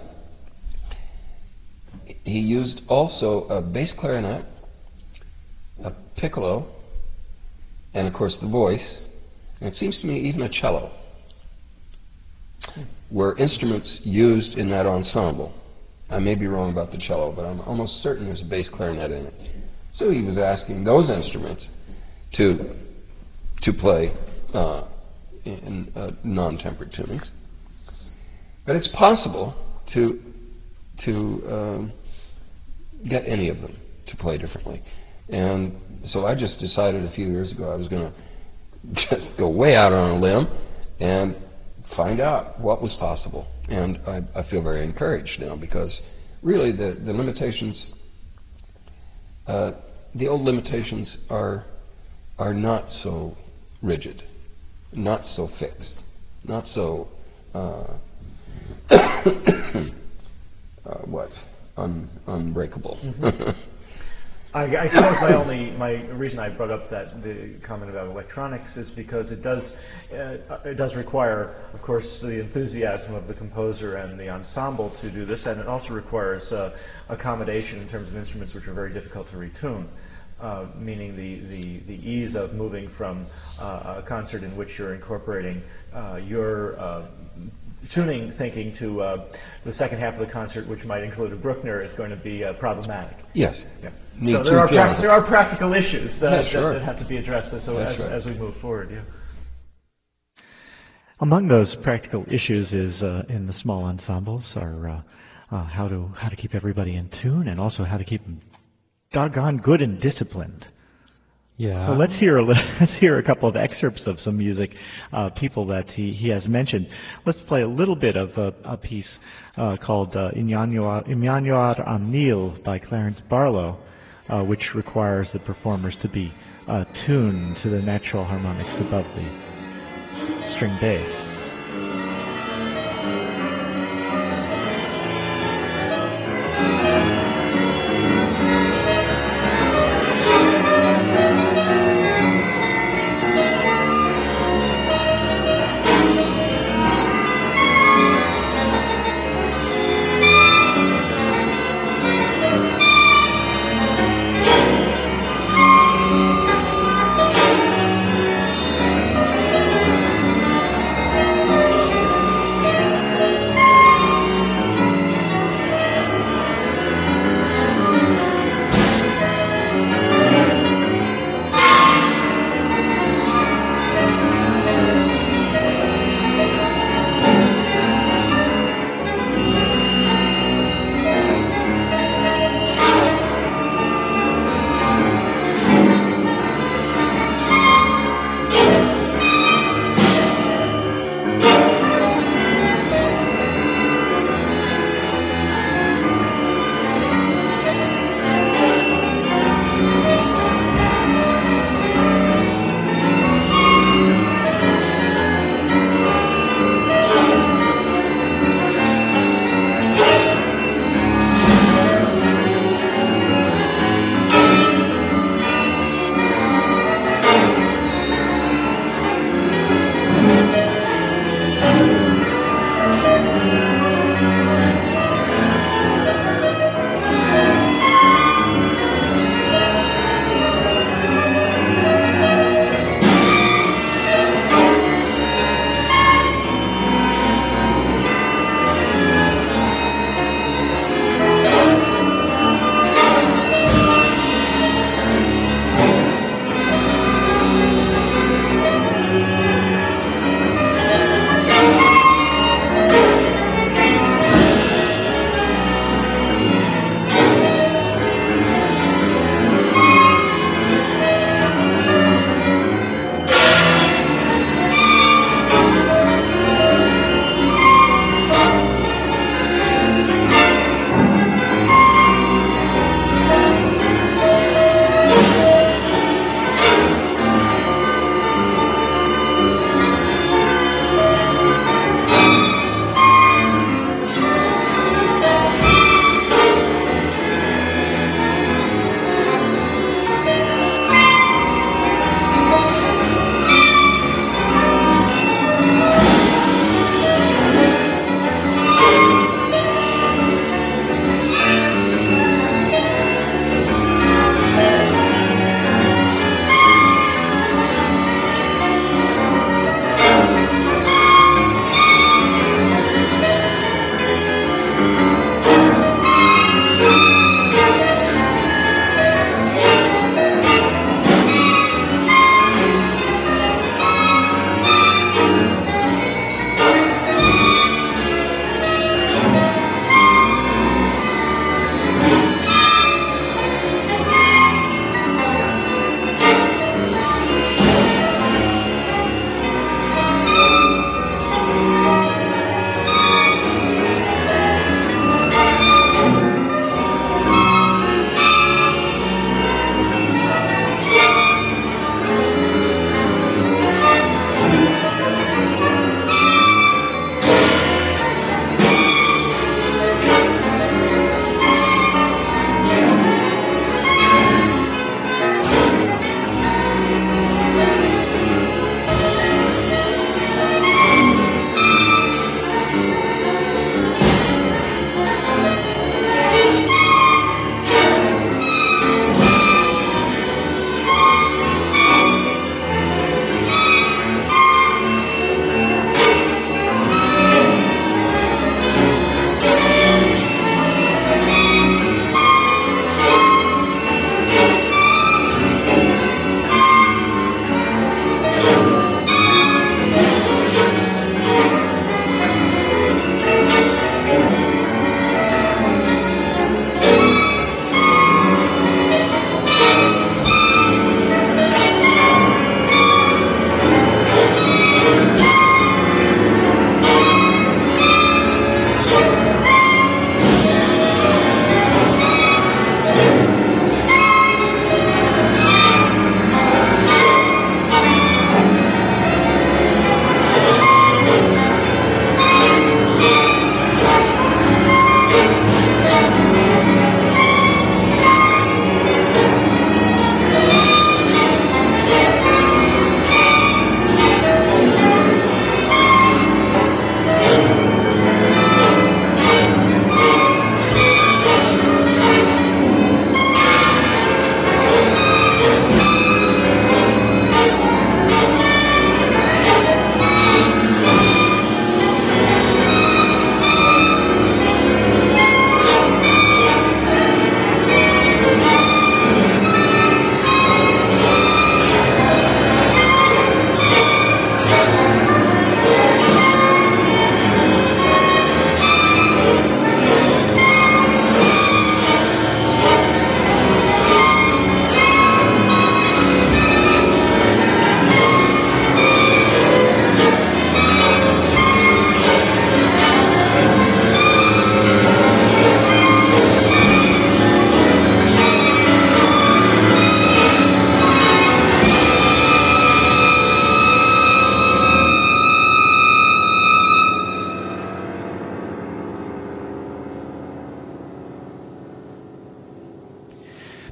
he used also a bass clarinet, a piccolo, and of course the voice, and it seems to me even a cello were instruments used in that ensemble. I may be wrong about the cello, but I'm almost certain there's a bass clarinet in it. So he was asking those instruments to, to play uh, in uh, non-tempered tunings. But it's possible to, to um, get any of them to play differently. And so I just decided a few years ago I was going to just go way out on a limb and find out what was possible. And I, I feel very encouraged now, because really the, the limitations, uh, the old limitations are, are not so rigid, not so fixed, not so uh, uh, what, un, unbreakable. Mm-hmm. I, I suppose my only my reason I brought up that the comment about electronics is because it does uh, it does require, of course, the enthusiasm of the composer and the ensemble to do this, and it also requires uh, accommodation in terms of instruments which are very difficult to retune. Uh, meaning the, the, the ease of moving from uh, a concert in which you're incorporating uh, your uh, tuning thinking to uh, the second half of the concert, which might include a Bruckner, is going to be uh, problematic. Yes. Yeah. Need so there are, pianos. there are practical issues that, Yeah, that, sure. that have to be addressed as, so as, right. as we move forward. Yeah. Among those practical issues is uh, in the small ensembles are uh, uh, how to how to keep everybody in tune, and also how to keep them doggone good and disciplined. Yeah. So let's hear a li- let's hear a couple of excerpts of some music, uh, people that he, he has mentioned. Let's play a little bit of a, a piece uh, called uh, Immanuel am Nil by Clarence Barlow, uh, which requires the performers to be uh, tuned to the natural harmonics above the string bass.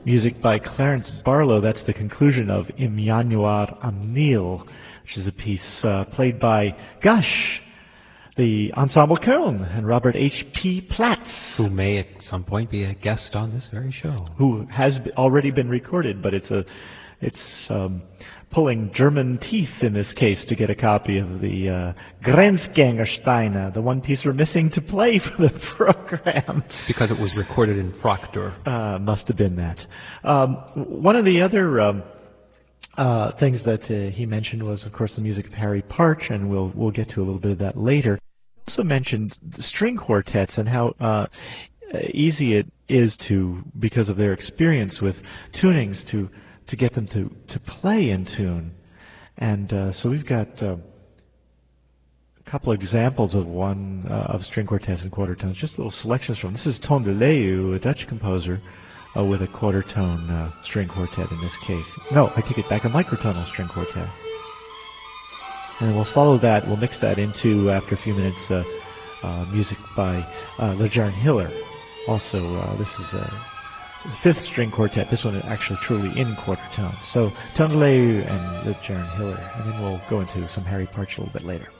music by Clarence Barlow. That's the conclusion of Immanuar Amnil, which is a piece uh, played by Gush, the Ensemble Köln, and Robert H P. Platz, Who may at some point be a guest on this very show. who has be- already been recorded, but it's a it's um, pulling German teeth in this case to get a copy of the uh, Grenzgängersteine, the one piece we're missing to play for the program. Because it was recorded in Fraktur. Uh, must have been that. Um, one of the other um, uh, things that uh, he mentioned was, of course, the music of Harry Partch, and we'll we'll get to a little bit of that later. He also mentioned the string quartets and how uh, easy it is to, because of their experience with tunings, to to get them to, to play in tune. And uh, so we've got uh, a couple of examples of one uh, of string quartets and quarter tones, just little selections from. This is Ton de Leeuw, a Dutch composer, uh, with a quarter tone uh, string quartet in this case. No, I take it back, a microtonal string quartet. And we'll follow that, we'll mix that into, after a few minutes, uh, uh, music by uh, Lejeune Hiller. Also, uh, this is a fifth string quartet. This one is actually truly in quarter tones. So, Ton de Leeuw and Lejeune Hiller. And then we'll go into some Harry Partch a little bit later.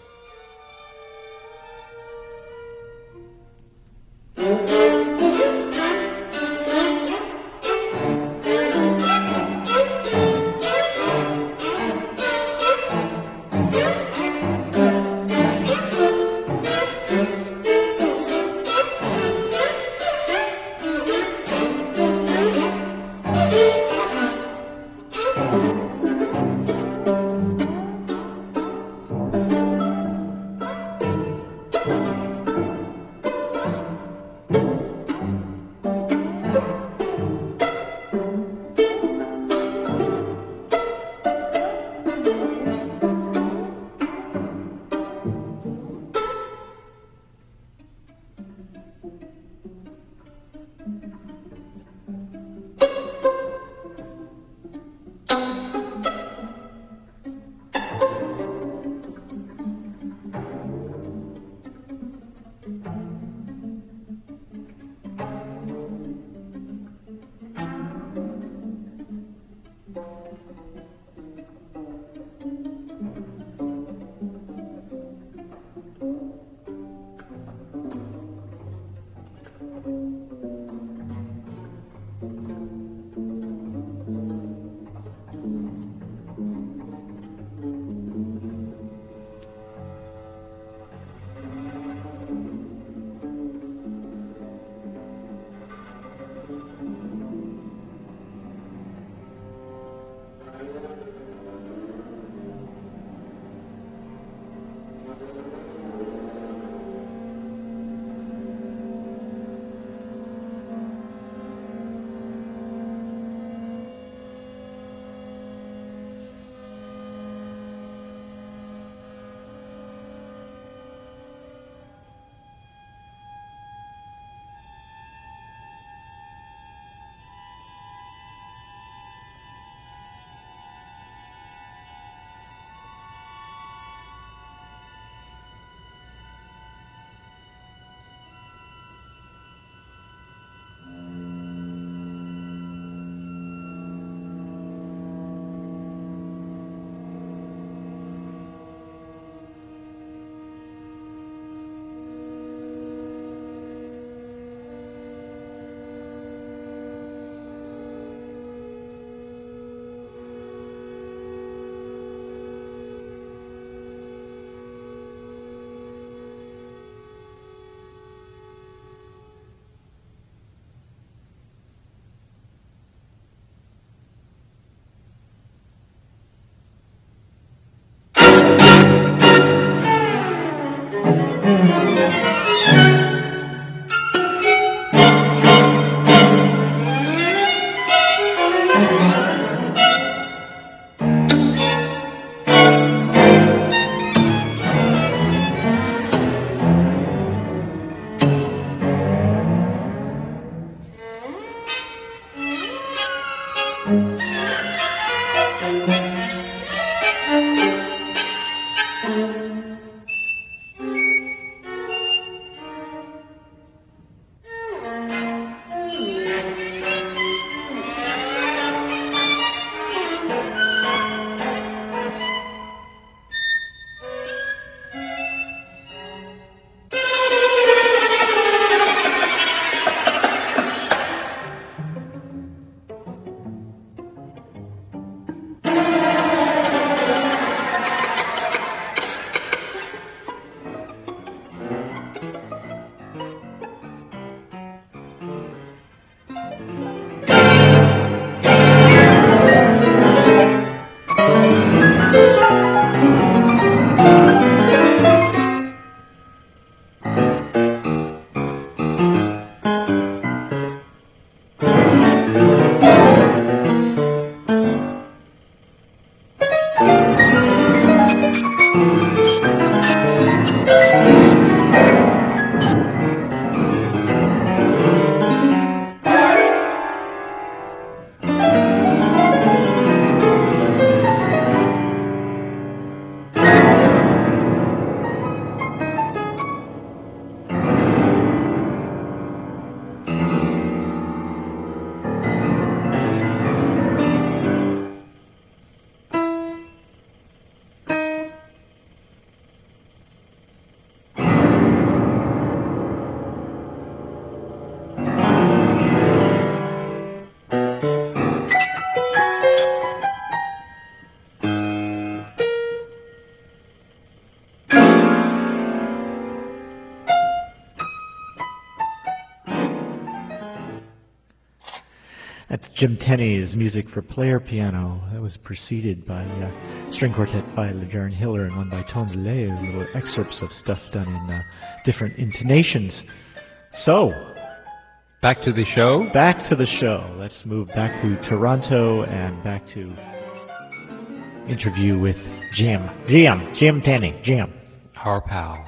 That's Jim Tenney's music for player piano. That was preceded by uh, string quartet by LeJarn Hiller and one by Tone DeLay, little excerpts of stuff done in uh, different intonations. So, Back to the show. back to the show. Let's move back to Toronto and back to interview with Jim. Jim. Jim Tenney. Jim. Our pal.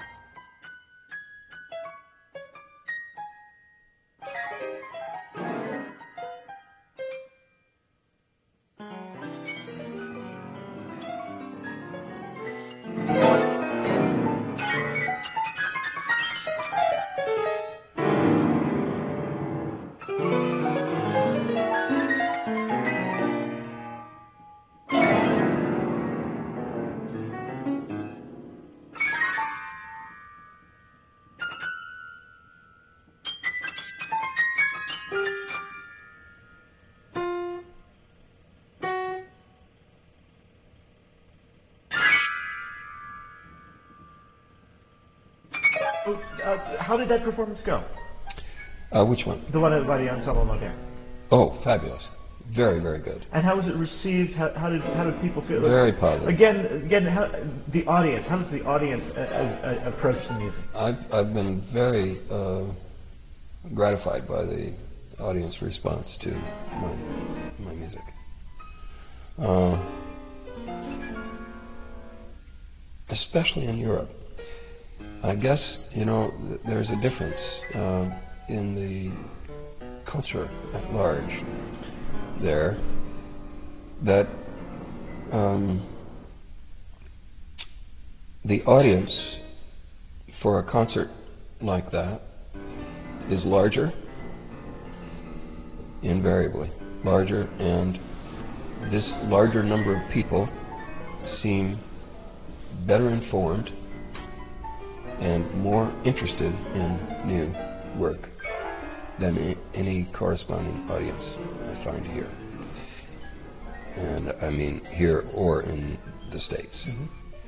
Uh, how did that performance go? Uh, which one? The one by the Ensemble Moderne. Oh, fabulous. Very, very good. And how was it received? How, how did how did people feel? Very positive. Again, again, how, the audience. How does the audience uh, uh, approach the music? I've, I've been very uh, gratified by the audience response to my, my music. Uh, especially in Europe. I guess, you know, th there's a difference uh, in the culture at large there that um, the audience for a concert like that is larger, invariably larger, and this larger number of people seem better informed and more interested in new work than any corresponding audience I find here. And I mean here or in the States. Mm-hmm.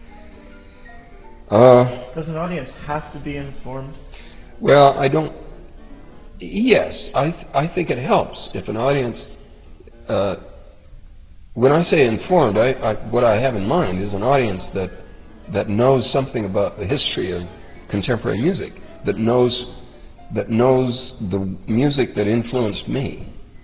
uh, Does an audience have to be informed? well, I don't, yes, I, th I think it helps if an audience, uh, when I say informed, I, I, what I have in mind is an audience that, that knows something about the history of contemporary music, that knows that knows the music that influenced me.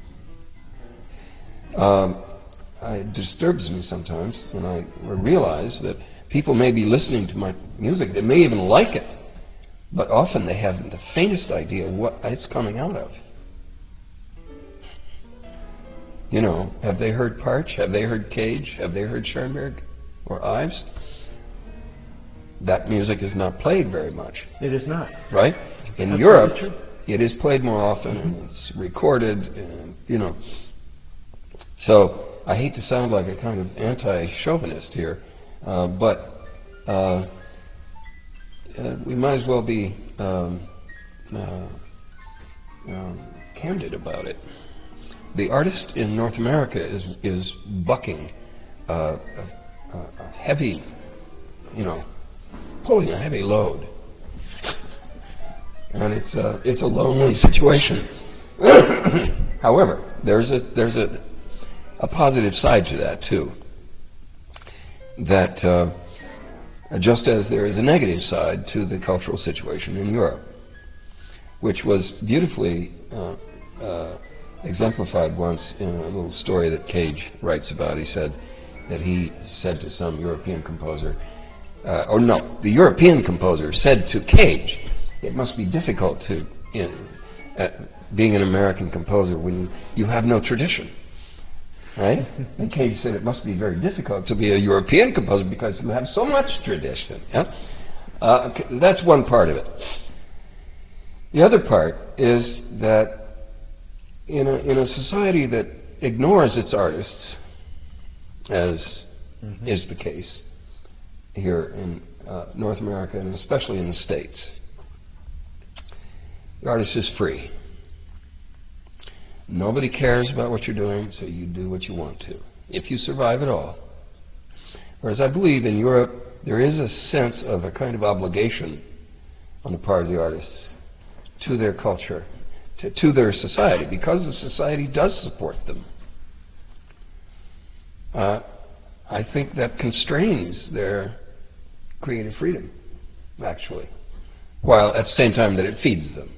Um, it disturbs me sometimes when I realize that people may be listening to my music, they may even like it, but often they haven't the faintest idea what it's coming out of. You know, have they heard Parch? Have they heard Cage? Have they heard Schoenberg or Ives? That music is not played very much. It is not. Right? In Absolutely Europe, true. it is played more often, and it's recorded, and, you know. So, I hate to sound like a kind of anti-chauvinist here, uh, but uh, uh, we might as well be um, uh, um, candid about it. The artist in North America is, is bucking uh, a, a heavy, you know, pulling a heavy load. And it's a, it's a lonely situation. However, there's a, there's a, a positive side to that too. That uh, just as there is a negative side to the cultural situation in Europe, which was beautifully uh, uh, exemplified once in a little story that Cage writes about. He said that he said to some European composer, Uh, or no, the European composer said to Cage, it must be difficult to, you know, uh, being an American composer when you, you have no tradition, right? And Cage said it must be very difficult to be a European composer because you have so much tradition. Yeah? Uh, okay, that's one part of it. The other part is that in a, in a society that ignores its artists, as mm-hmm. is the case here in uh, North America, and especially in the States, the artist is free. Nobody cares about what you're doing, so you do what you want to, if you survive at all. Whereas I believe in Europe, there is a sense of a kind of obligation on the part of the artists to their culture, to, to their society, because the society does support them. Uh, I think that constrains their creative freedom, actually, while at the same time that it feeds them.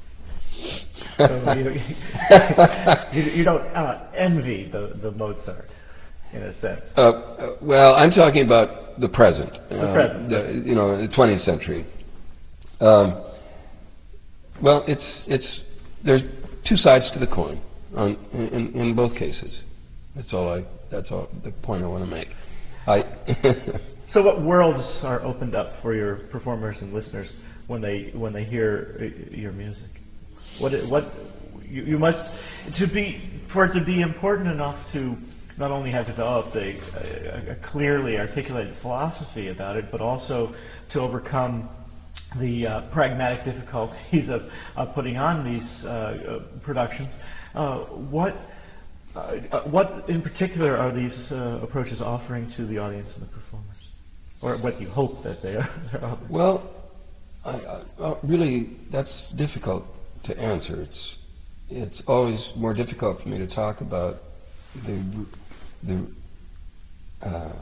So you, you, you don't uh, envy the, the Mozart, in a sense. Uh, uh, well, I'm talking about the present. The uh, present. The, you know, the twentieth century. Um, well, it's it's there's two sides to the coin on, in in both cases. That's all I. That's all the point I want to make. I. So, what worlds are opened up for your performers and listeners when they when they hear uh, your music? What what you, you must to be for it to be important enough to not only have developed a, a, a clearly articulated philosophy about it, but also to overcome the uh, pragmatic difficulties of, of putting on these uh, uh, productions. Uh, what uh, what in particular are these uh, approaches offering to the audience and the performers, or what you hope that they are? Offering? Well, I, I, uh, really, that's difficult to answer. It's it's always more difficult for me to talk about the the uh,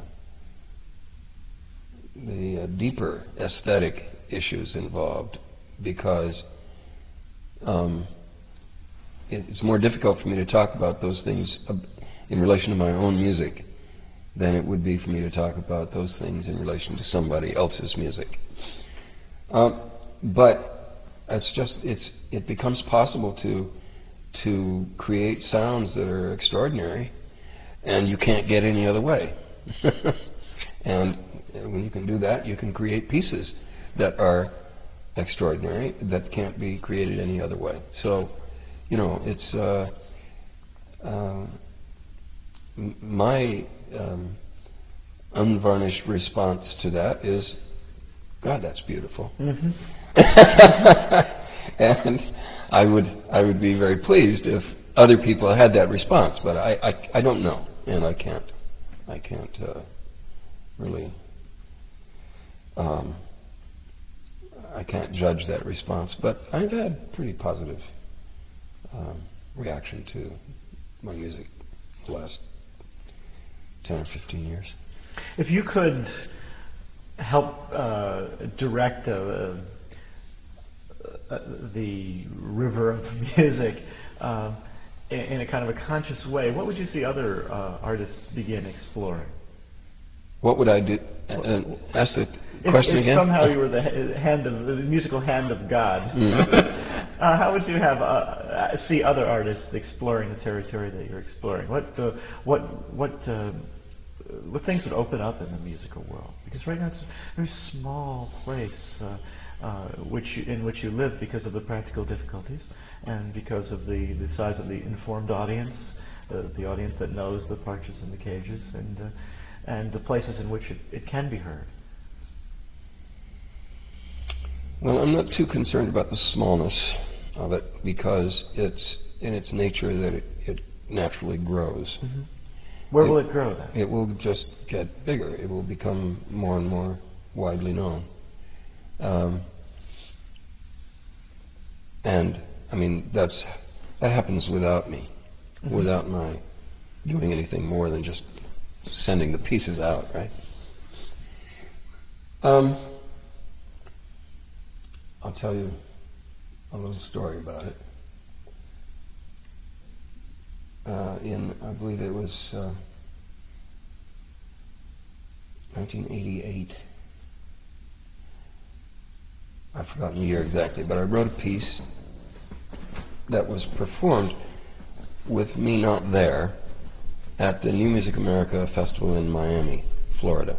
the uh, deeper aesthetic issues involved, because um, it, it's more difficult for me to talk about those things in relation to my own music than it would be for me to talk about those things in relation to somebody else's music. Um, but it's just it's it becomes possible to to create sounds that are extraordinary, and you can't get any other way. And when you can do that, you can create pieces that are extraordinary that can't be created any other way. So, you know, it's uh, uh, my um, unvarnished response to that is, God, that's beautiful. Mm-hmm. And I would I would be very pleased if other people had that response, but I I, I don't know, and I can't I can't uh, really um, I can't judge that response. But I've had pretty positive um, reaction to my music the last ten or fifteen years. If you could help uh, direct a, a Uh, the river of music uh, in, in a kind of a conscious way, what would you see other uh, artists begin exploring? What would I do? Uh, ask the If, question if again. somehow you were the hand of the musical hand of God, mm. uh, how would you have uh, see other artists exploring the territory that you're exploring? What uh, what what uh, what things would open up in the musical world? Because right now it's a very small place. Uh, Uh, which you, in which you live because of the practical difficulties and because of the, the size of the informed audience, uh, the audience that knows the partridges and the cages, and uh, and the places in which it, it can be heard. Well, I'm not too concerned about the smallness of it, because it's in its nature that it, it naturally grows. Mm-hmm. Where it, will it grow then? It will just get bigger. It will become more and more widely known. Um, and I mean that's that happens without me, mm-hmm. without my doing anything more than just sending the pieces out, right? Um, I'll tell you a little story about it. Uh, in I believe it was uh, nineteen eighty-eight. I've forgotten the year exactly, but I wrote a piece that was performed with me not there at the New Music America Festival in Miami, Florida.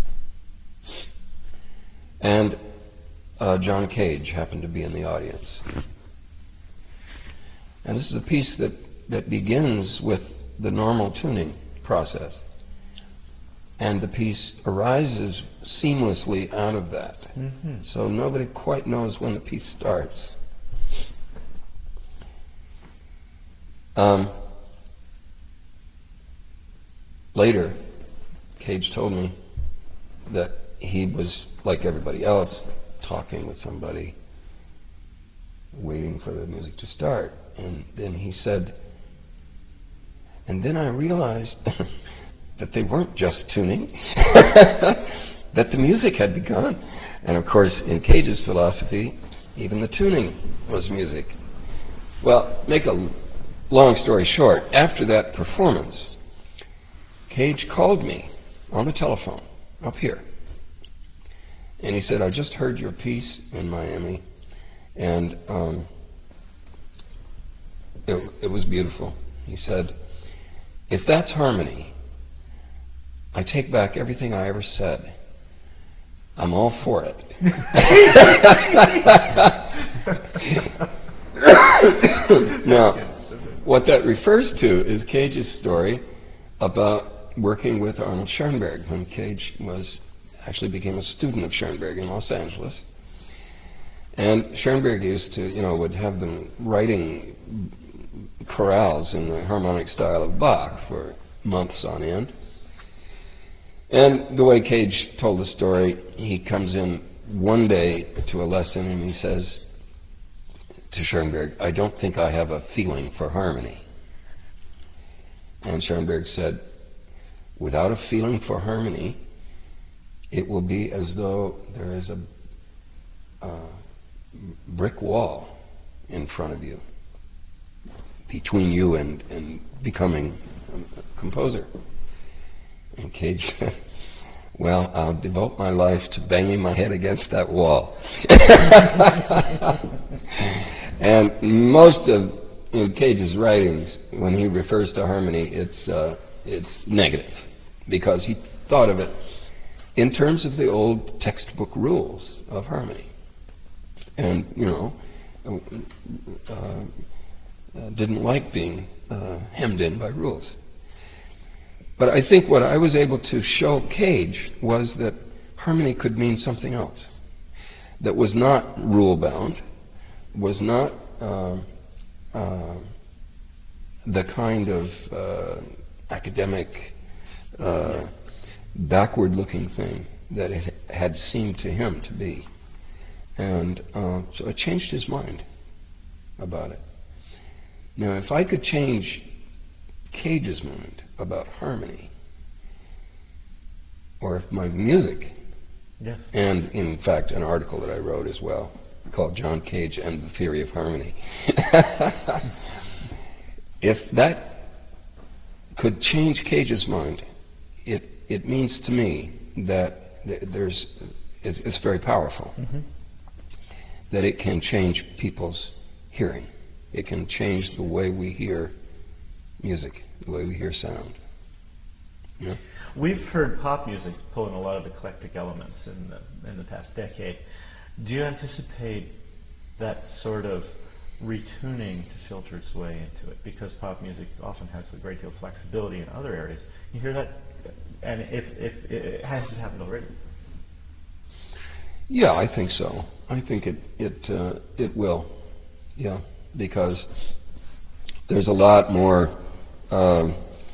And uh, John Cage happened to be in the audience. And this is a piece that, that begins with the normal tuning process. And the piece arises seamlessly out of that. Mm-hmm. So nobody quite knows when the piece starts. Um, later, Cage told me that he was, like everybody else, talking with somebody waiting for the music to start. And then he said, and then I realized that they weren't just tuning, that the music had begun. And of course, in Cage's philosophy, even the tuning was music. Well, make a long story short, after that performance, Cage called me on the telephone up here. And he said, I just heard your piece in Miami, and um, it, it was beautiful. He said, if that's harmony, I take back everything I ever said. I'm all for it. Now, what that refers to is Cage's story about working with Arnold Schoenberg when Cage was actually became a student of Schoenberg in Los Angeles. And Schoenberg used to, you know, would have them writing chorales in the harmonic style of Bach for months on end. And the way Cage told the story, he comes in one day to a lesson and he says to Schoenberg, I don't think I have a feeling for harmony. And Schoenberg said, without a feeling for harmony, it will be as though there is a, a brick wall in front of you, between you and, and becoming a composer. And Cage said, well, I'll devote my life to banging my head against that wall. And most of in Cage's writings, when he refers to harmony, it's, uh, it's negative, because he thought of it in terms of the old textbook rules of harmony. And, you know, uh, uh, didn't like being uh, hemmed in by rules. But I think what I was able to show Cage was that harmony could mean something else, that was not rule-bound, was not uh, uh, the kind of uh, academic, uh, backward-looking thing that it had seemed to him to be. And uh, so it changed his mind about it. Now, if I could change Cage's mind about harmony, or if my music, yes, and in fact an article that I wrote as well called John Cage and the Theory of Harmony, if that could change Cage's mind, it, it means to me that th there's, it's, it's very powerful, mm-hmm. that it can change people's hearing. It can change the way we hear music, the way we hear sound. Yeah? We've heard pop music pull in a lot of eclectic elements in the, in the past decade. Do you anticipate that sort of retuning to filter its way into it? Because pop music often has a great deal of flexibility in other areas. You hear that? And if, if it has it happened already? Yeah, I think so. I think it, it, uh, it will. Yeah, because there's a lot more um,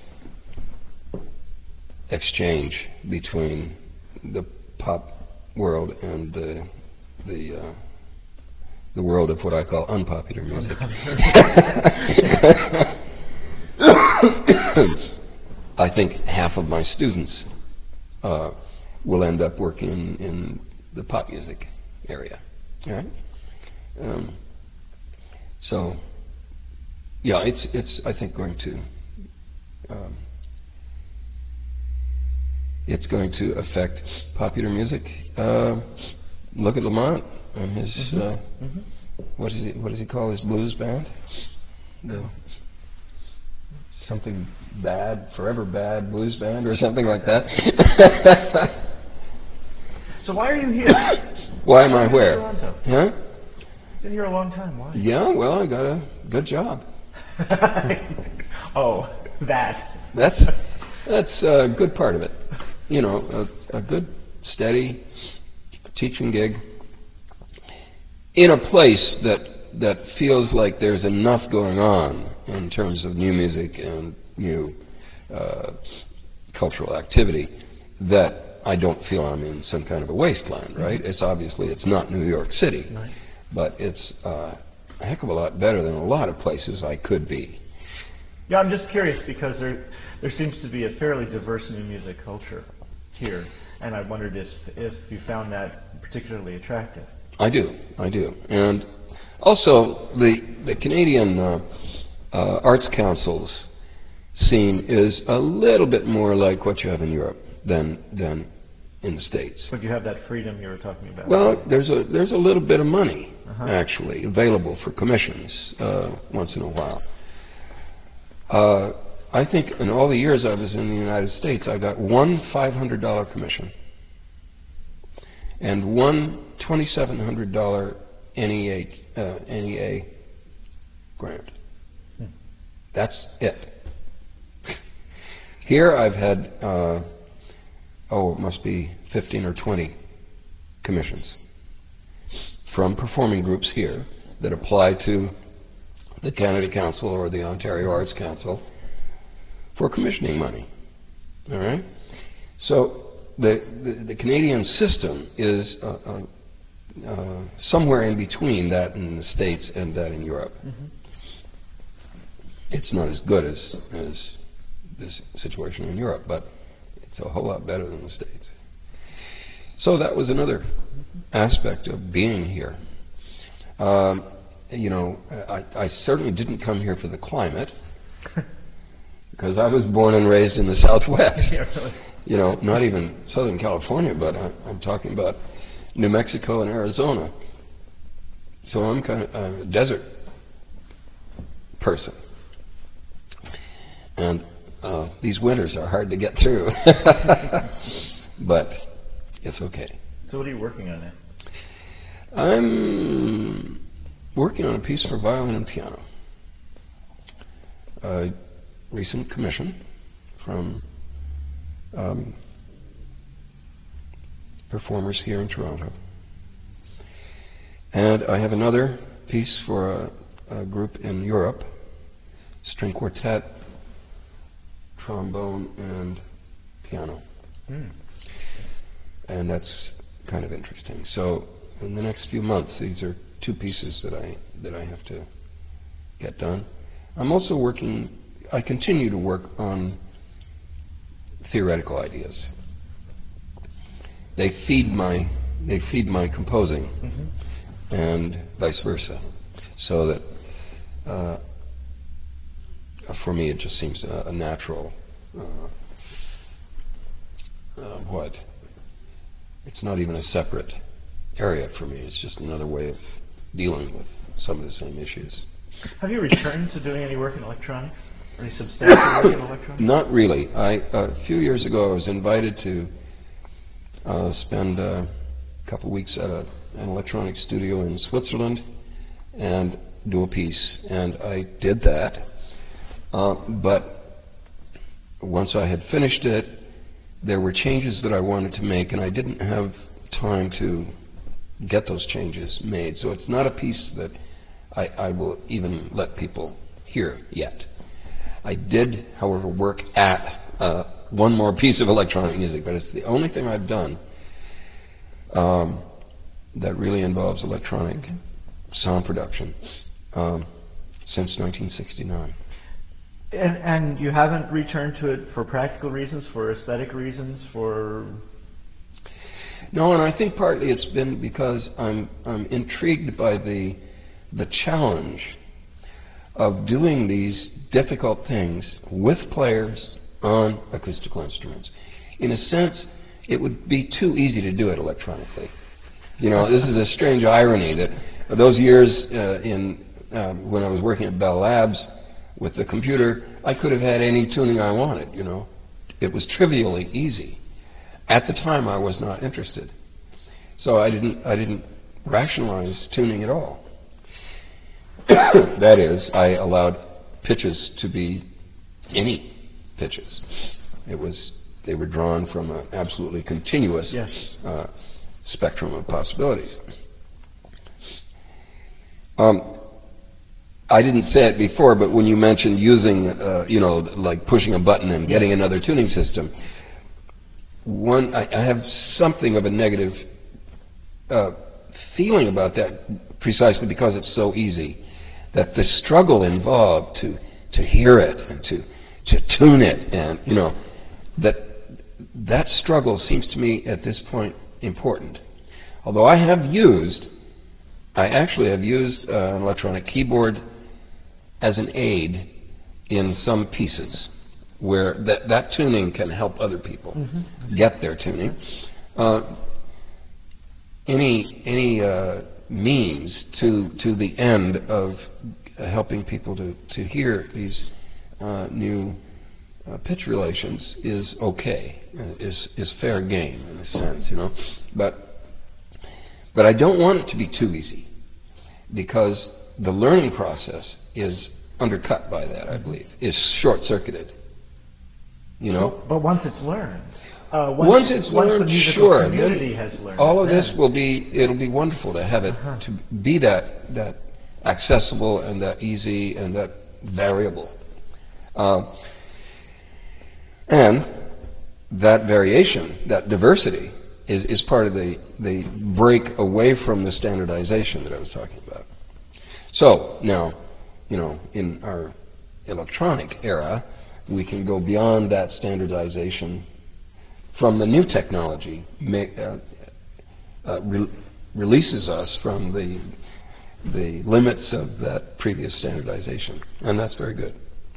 exchange between the pop world and the the uh, the world of what I call unpopular music. I think half of my students uh, will end up working in, in the pop music area. All right. Um, so, yeah, it's it's I think going to um, it's going to affect popular music. Uh, look at Lamont and his mm-hmm. Uh, mm-hmm. what is he what does he call his blues band? The something bad, forever bad blues band or something like that. So why are you here? Why am I where? Huh? Been here a long time. Why? Yeah, well, I got a good job. Oh, that. That's that's a good part of it. You know, a, a good, steady teaching gig in a place that that feels like there's enough going on in terms of new music and new uh, cultural activity that I don't feel I'm in some kind of a wasteland, right? Mm-hmm. It's obviously, it's not New York City, right. But it's, uh, a heck of a lot better than a lot of places I could be. Yeah, I'm just curious because there there seems to be a fairly diverse new music culture here, and I wondered if if you found that particularly attractive. I do, I do, and also the the Canadian uh, uh, Arts Council's scene is a little bit more like what you have in Europe than than in the States. But you have that freedom you were talking about. Well, there's a there's a little bit of money Uh-huh. actually available for commissions uh, once in a while. Uh, I think in all the years I was in the United States, I got one five hundred dollar commission and one twenty-seven hundred dollar N E A uh, N E A grant. Hmm. That's it. Here I've had, uh, oh, it must be fifteen or twenty commissions from performing groups here that apply to the Canada Council or the Ontario Arts Council for commissioning money. All right? So the, the, the Canadian system is uh, uh, uh, somewhere in between that in the States and that in Europe. Mm-hmm. It's not as good as, as this situation in Europe, but it's a whole lot better than the States. So that was another aspect of being here. Um, you know, I, I certainly didn't come here for the climate, because I was born and raised in the Southwest. Yeah, really. You know, not even Southern California, but I, I'm talking about New Mexico and Arizona. So I'm kind of I'm a desert person. And uh, these winters are hard to get through. But it's okay. So what are you working on now? I'm working on a piece for violin and piano. A recent commission from um, performers here in Toronto. And I have another piece for a, a group in Europe, string quartet, trombone, and piano. Mm. And that's kind of interesting. So in the next few months, these are two pieces that I that I have to get done. I'm also working, I continue to work on theoretical ideas. They feed my they feed my composing, mm-hmm. and vice versa. So that uh, for me it just seems a, a natural uh, uh, what? It's not even a separate area for me. It's just another way of dealing with some of the same issues. Have you returned to doing any work in electronics? Any substantial work in electronics? Not really. I, uh, a few years ago, I was invited to uh, spend uh, a couple weeks at a, an electronic studio in Switzerland and do a piece. And I did that. Uh, but once I had finished it, there were changes that I wanted to make, and I didn't have time to get those changes made. So it's not a piece that I, I will even let people hear yet. I did, however, work at uh, one more piece of electronic music, but it's the only thing I've done um, that really involves electronic sound production um, since nineteen sixty-nine. And, and you haven't returned to it for practical reasons, for aesthetic reasons, for... No, and I think partly it's been because I'm, I'm intrigued by the, the challenge of doing these difficult things with players on acoustical instruments. In a sense, it would be too easy to do it electronically. You know, this is a strange irony that those years uh, in uh, when I was working at Bell Labs with the computer, I could have had any tuning I wanted, you know. It was trivially easy. At the time, I was not interested. So I didn't, I didn't rationalize tuning at all. That is, I allowed pitches to be any pitches. It was, they were drawn from an absolutely continuous yes. uh, spectrum of possibilities. Um, I didn't say it before, but when you mentioned using, uh, you know, like pushing a button and getting another tuning system, one, I, I have something of a negative uh, feeling about that precisely because it's so easy. that the struggle involved to to hear it and to to tune it, and you know, that that struggle seems to me at this point important. Although I have used, I actually have used uh, an electronic keyboard as an aid in some pieces where that, that tuning can help other people mm-hmm. get their tuning. Uh, any any uh, means to to the end of helping people to, to hear these uh, new uh, pitch relations is okay, is is fair game in a sense, you know. But but I don't want it to be too easy, because the learning process is undercut by that, I believe, is short-circuited, you know. But once it's learned, uh, once, once it's once learned, the musical sure, community has learned, all of then. this will be, it'll be wonderful to have it, uh-huh. to be that, that accessible and that easy and that variable. Uh, and that variation, that diversity, is, is part of the, the break away from the standardization that I was talking about. So, now, you know, in our electronic era, we can go beyond that standardization from the new technology, make, uh, uh, re releases us from the, the limits of that previous standardization, and that's very good.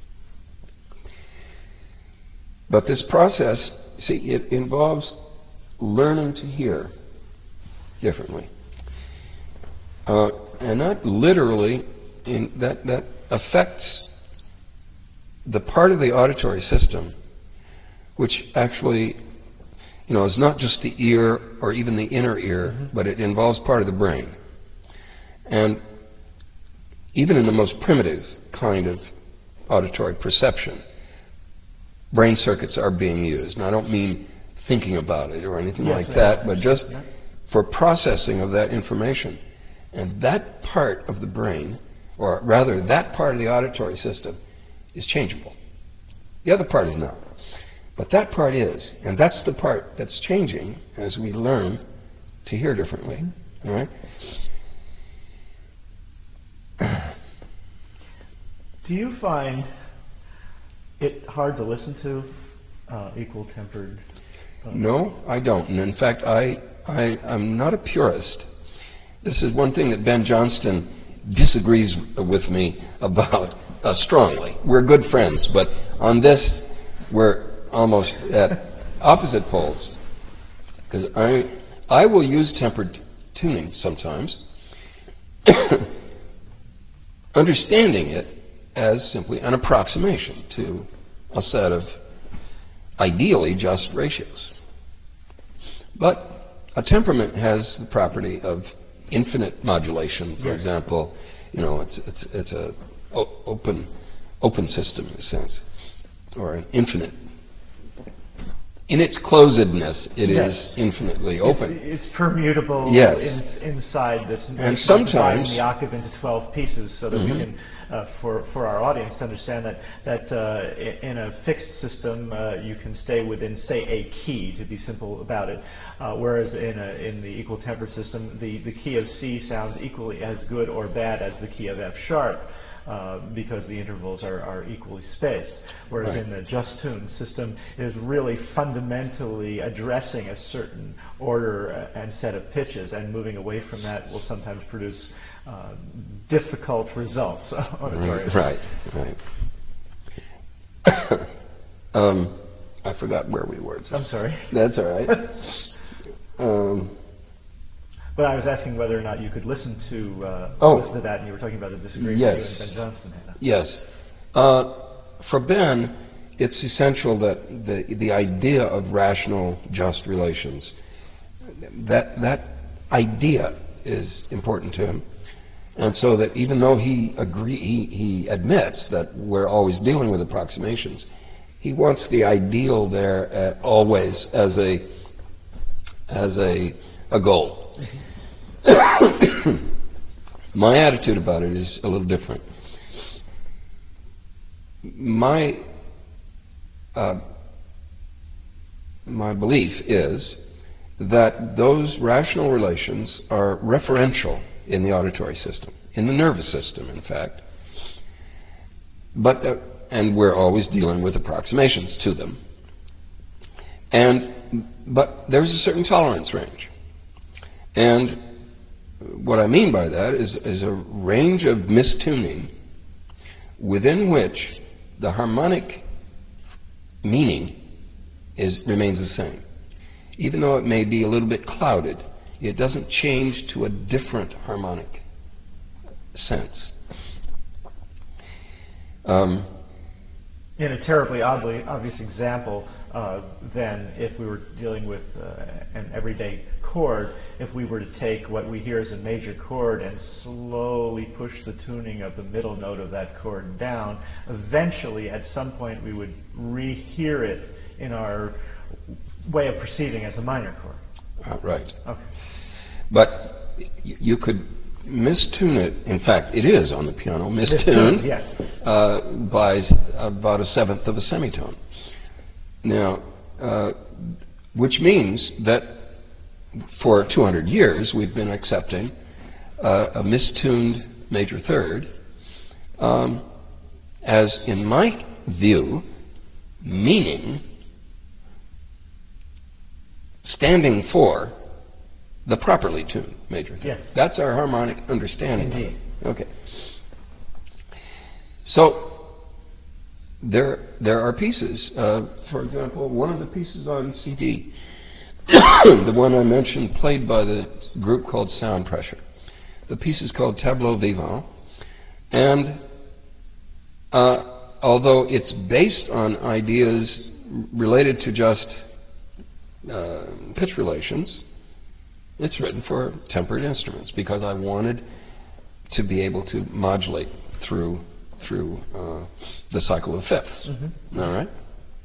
But this process, see, it involves learning to hear differently. Uh, and not literally, in that, that affects the part of the auditory system which actually, you know, is not just the ear or even the inner ear, mm-hmm. but it involves part of the brain. And even in the most primitive kind of auditory perception, brain circuits are being used. And I don't mean thinking about it or anything yes, like that, but just yeah. for processing of that information. And that part of the brain, or rather that part of the auditory system, is changeable. The other part is not. But that part is, and that's the part that's changing as we learn to hear differently. All right? Do you find it hard to listen to uh, equal-tempered? Uh, no, I don't. And in fact, I, I, I'm not a purist. This is one thing that Ben Johnston disagrees with me about uh, strongly. We're good friends, but on this, we're almost at opposite poles. Because I, I will use tempered tuning sometimes, understanding it as simply an approximation to a set of ideally just ratios. But a temperament has the property of infinite modulation. For example, you know, it's it's it's a open open system in a sense, or an infinite. In its closedness, it yes. is infinitely open. It's, it's permutable yes. in, inside this. And sometimes the octave into twelve pieces, so that mm-hmm. we can, uh, for for our audience to understand that that uh, in a fixed system uh, you can stay within, say, a key, to be simple about it. Uh, whereas in a, in the equal tempered system, the the key of C sounds equally as good or bad as the key of F sharp. Uh, because the intervals are, are equally spaced. Whereas right. in the just tuned system, it is really fundamentally addressing a certain order and set of pitches, and moving away from that will sometimes produce uh, difficult results. Right, right, right. um, I forgot where we were. Just, I'm sorry. That's all right. um, But I was asking whether or not you could listen to uh, oh, listen to that, and you were talking about the disagreement yes. you and Ben Johnston had. Yes. Uh, for Ben, it's essential that the the idea of rational, just relations, that that idea is important to him, and so that even though he agree, he, he admits that we're always dealing with approximations, he wants the ideal there uh, always as a as a a goal. My attitude about it is a little different. My uh, my belief is that those rational relations are referential in the auditory system, in the nervous system, in fact. But uh, and we're always dealing with approximations to them. And but there's a certain tolerance range. And what I mean by that is, is a range of mistuning within which the harmonic meaning is remains the same. Even though it may be a little bit clouded, it doesn't change to a different harmonic sense. Um, In a terribly oddly obvious example, uh, then if we were dealing with uh, an everyday chord, if we were to take what we hear as a major chord and slowly push the tuning of the middle note of that chord down, eventually at some point we would rehear it in our way of perceiving as a minor chord. uh, right. Okay. But y- you could mistune it. In fact, it is on the piano mistuned Yes. uh, by s- about a seventh of a semitone. Now, uh, which means that for two hundred years we've been accepting uh, a mistuned major third um, as, in my view, meaning standing for the properly tuned major third. Yes. That's our harmonic understanding. of it. Indeed. Okay. So there, there are pieces. Uh, for example, one of the pieces on C D, the one I mentioned, played by the group called Sound Pressure. The piece is called Tableau Vivant, and uh, although it's based on ideas related to just uh, pitch relations, it's written for tempered instruments because I wanted to be able to modulate through through uh, the cycle of fifths. Mm-hmm. All right.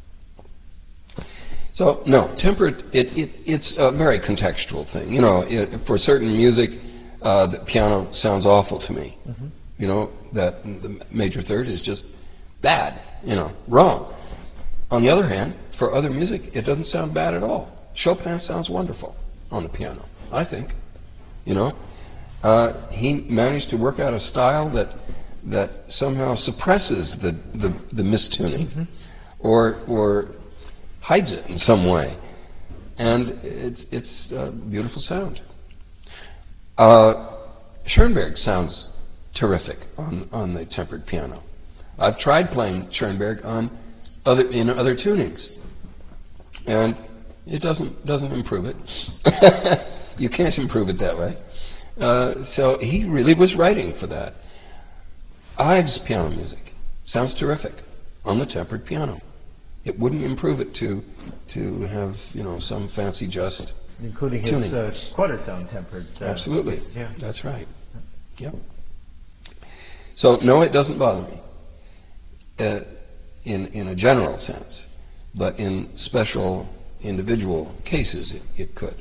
So no, tempered. It, it it's a very contextual thing. You know, it, for certain music, uh, the piano sounds awful to me. Mm-hmm. You know, that the major third is just bad. You know, wrong. On the other hand, for other music, it doesn't sound bad at all. Chopin sounds wonderful on the piano, I think. You know, uh, he managed to work out a style that that somehow suppresses the the, the mistuning, mm-hmm. or or hides it in some way, and it's it's a beautiful sound. Uh, Schoenberg sounds terrific on on the tempered piano. I've tried playing Schoenberg on other in other tunings, and it doesn't doesn't improve it. You can't improve it that way. Uh, so he really was writing for that. Ives' piano music sounds terrific on the tempered piano. It wouldn't improve it to to have, you know, some fancy just Including tuning. his uh, quarter tone tempered. Uh, Absolutely. Yeah. That's right. Yep. So no, it doesn't bother me uh, in in a general sense, but in special individual cases, it, it could.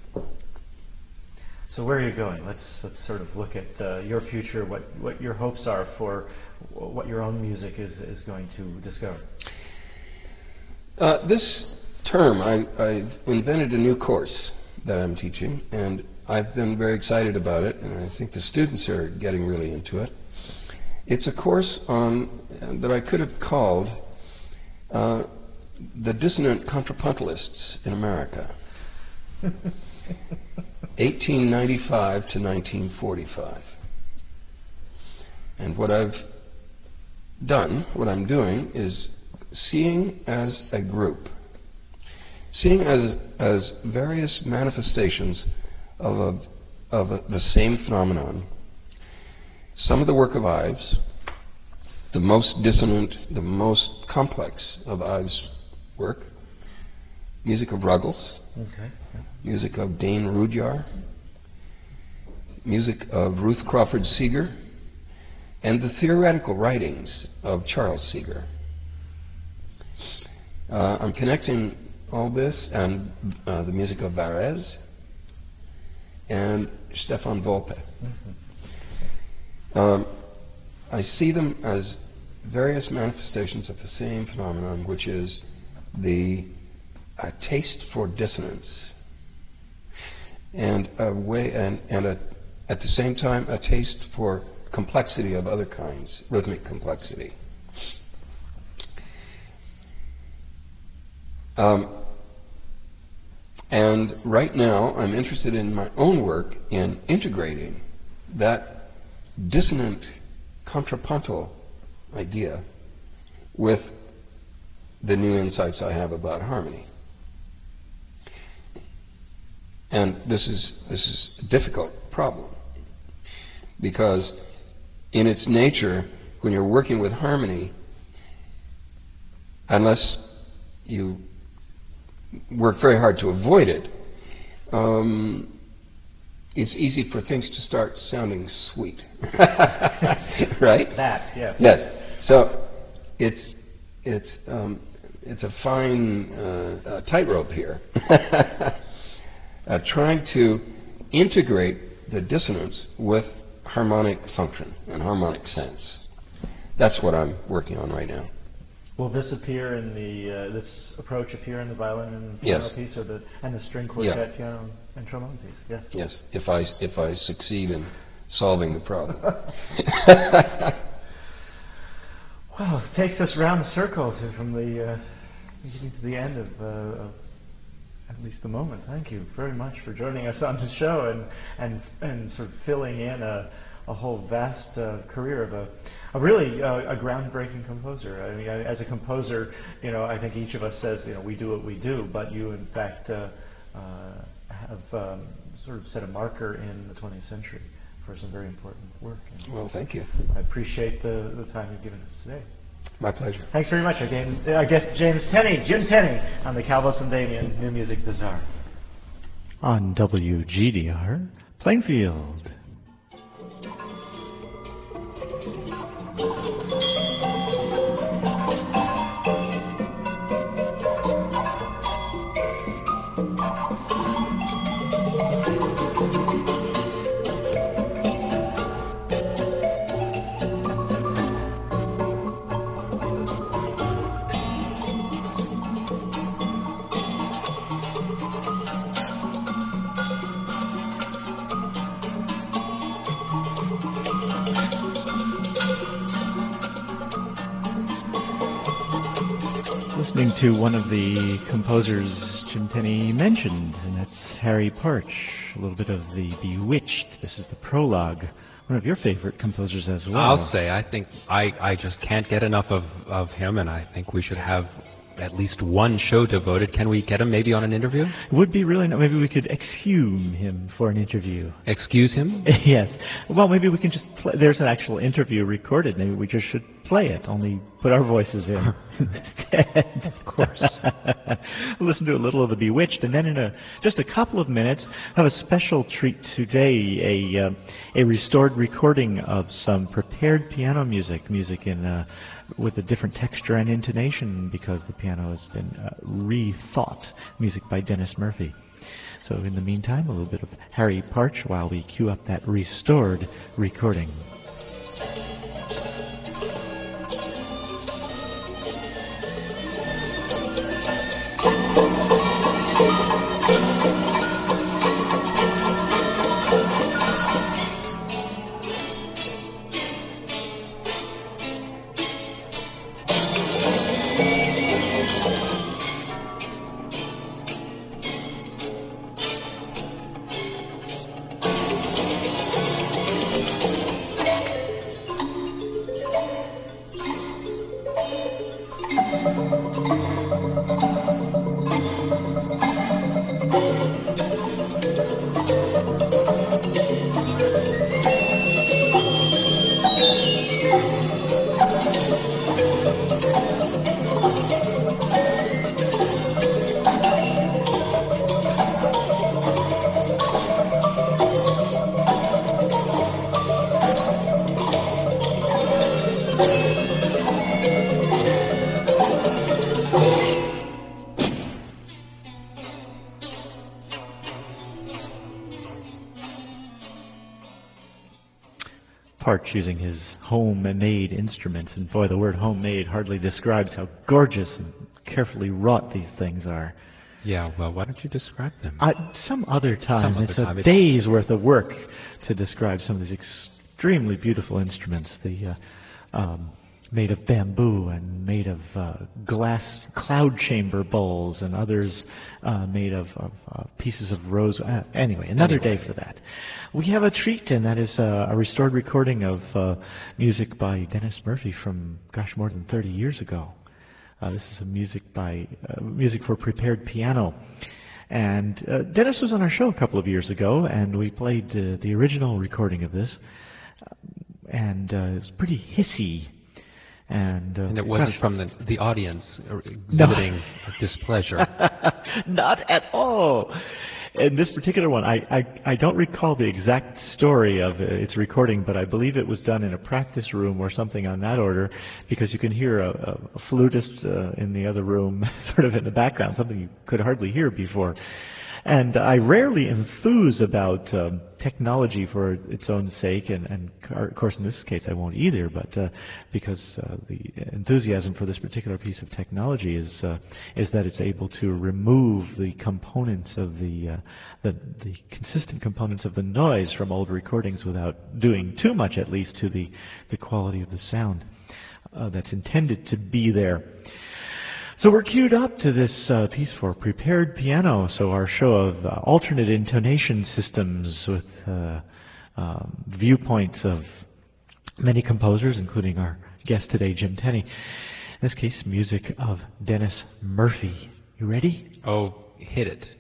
So where are you going? Let's let's sort of look at uh, your future. What what your hopes are for what your own music is is going to discover. Uh, this term, I, I invented a new course that I'm teaching, and I've been very excited about it, and I think the students are getting really into it. It's a course on that I could have called uh, the dissonant contrapuntalists in America, eighteen ninety-five to nineteen forty-five. And what I've done, what I'm doing, is seeing as a group, seeing as as various manifestations of a, of a, the same phenomenon. Some of the work of Ives, the most dissonant, the most complex of Ives' work, music of Ruggles, Okay. Yeah. music of Dane Rudhyar, music of Ruth Crawford Seeger, and the theoretical writings of Charles Seeger. Uh, I'm connecting all this and uh, the music of Varese and Stefan Volpe. Mm-hmm. um, I see them as various manifestations of the same phenomenon, which is the uh, taste for dissonance and a way, and, and a, at the same time, a taste for complexity of other kinds, rhythmic complexity. Um, and right now, I'm interested in my own work in integrating that dissonant contrapuntal idea with the new insights I have about harmony. And this is, this is a difficult problem, because in its nature, when you're working with harmony, unless you work very hard to avoid it, um, it's easy for things to start sounding sweet. Right? That, yes. Yes. So it's, it's, um, it's a fine uh, uh, tightrope here. uh, trying to integrate the dissonance with harmonic function and harmonic sense. That's what I'm working on right now. Will this appear in the, uh, this approach appear in the violin and piano Yes. piece, or the, and the string quartet Yeah. piano and trombone piece? Yes. Yes, if I, if I succeed in solving the problem. Well, it takes us round the circle to, from the uh, beginning to the end of, uh, of at least the moment. Thank you very much for joining us on the show and and and sort of filling in a, a whole vast uh, career of a, a really uh, a groundbreaking composer. I mean, I, as a composer, you know, I think each of us says, you know, we do what we do, but you, in fact, uh, uh, have um, sort of set a marker in the twentieth century for some very important work. And Well, thank you. I appreciate the, the time you've given us today. My pleasure. Thanks very much. Again, our guest James Tenney, Jim Tenney, on the Calvus and Damian New Music Bazaar. On W G D R, Plainfield. Listening to one of the composers Jim Tenney mentioned, and that's Harry Partch. A little bit of the Bewitched. This is the prologue. One of your favorite composers as well. I'll say, I think I, I just can't get enough of, of him, and I think we should have at least one show devoted. Can we get him maybe on an interview? It would be really nice. Maybe we could exhume him for an interview. Excuse him? Yes. Well, maybe we can just play. There's an actual interview recorded. Maybe we just should play it, only put our voices in instead. Of course. Listen to a little of the Bewitched, and then in a just a couple of minutes, have a special treat today, a, uh, a restored recording of some prepared piano music, music in uh, with a different texture and intonation because the piano has been uh, rethought, music by Dennis Murphy. So in the meantime, a little bit of Harry Partch while we cue up that restored recording. Partch using his home-made instruments, and boy, the word homemade hardly describes how gorgeous and carefully wrought these things are. Yeah, well, why don't you describe them? Uh, some other time. Some other it's time. a It's- day's worth of work to describe some of these extremely beautiful instruments. The uh, um, made of bamboo and made of uh, glass cloud chamber bowls, and others uh, made of, of uh, pieces of rose. Uh, anyway, another Anyway. day for that. We have a treat, and that is uh, a restored recording of uh, music by Dennis Murphy from, gosh, more than thirty years ago. Uh, this is a music by uh, music for prepared piano. And uh, Dennis was on our show a couple of years ago, and we played uh, the original recording of this. And uh, it was pretty hissy. And, uh, And it wasn't gosh, from the, the audience exhibiting displeasure. not at all. In this particular one, I, I, I don't recall the exact story of its recording, but I believe it was done in a practice room or something on that order, because you can hear a, a, a flutist uh, in the other room sort of in the background, something you could hardly hear before. And I rarely enthuse about um, technology for its own sake, and, and of course in this case I won't either, but uh, because uh, the enthusiasm for this particular piece of technology is uh, is that it's able to remove the components of the, uh, the the consistent components of the noise from old recordings without doing too much, at least, to the the quality of the sound uh, that's intended to be there. So we're queued up to this uh, piece for prepared piano, so our show of uh, alternate intonation systems with uh, um, viewpoints of many composers, including our guest today, Jim Tenney. In this case, music of Dennis Murphy. You ready? Oh, hit it.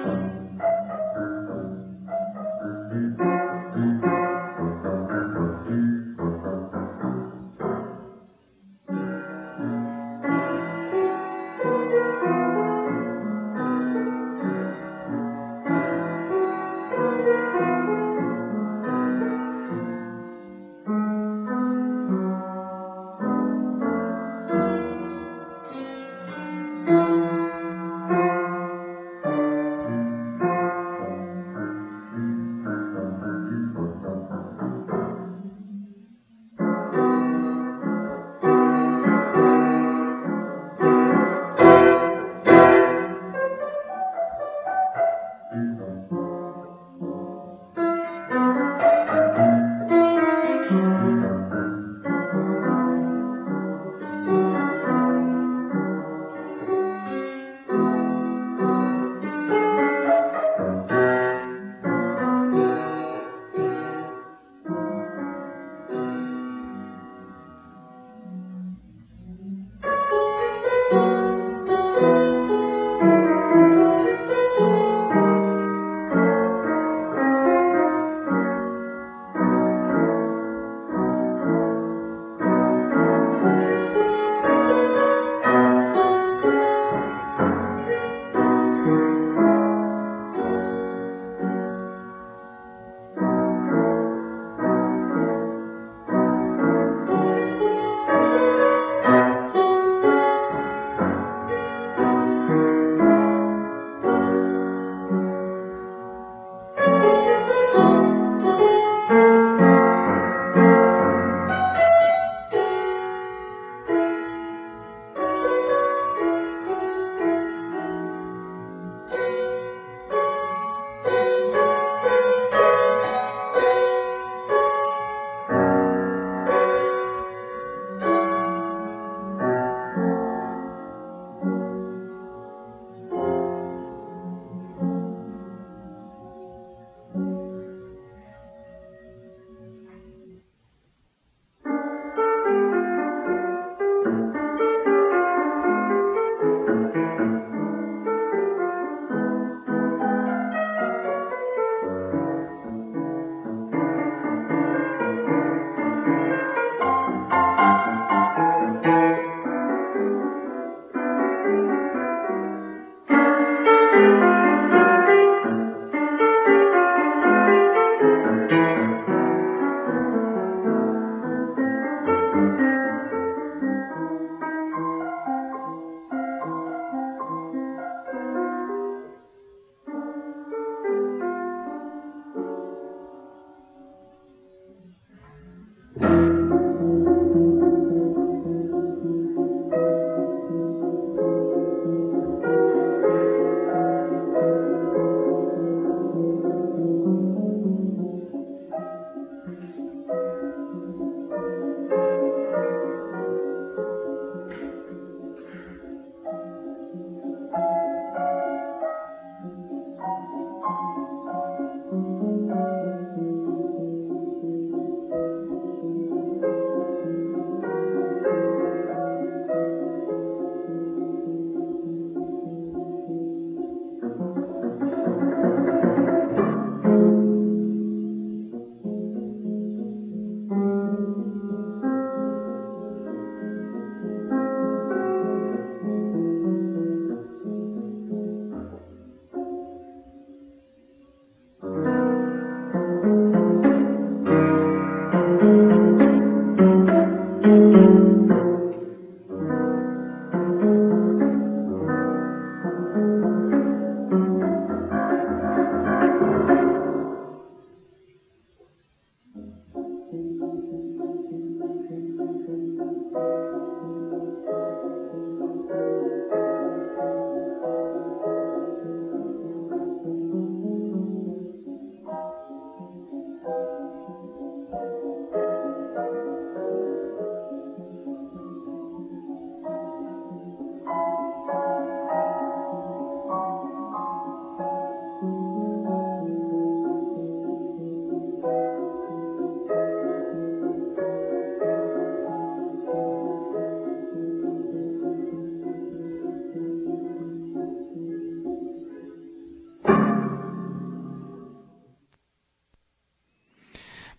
Thank you.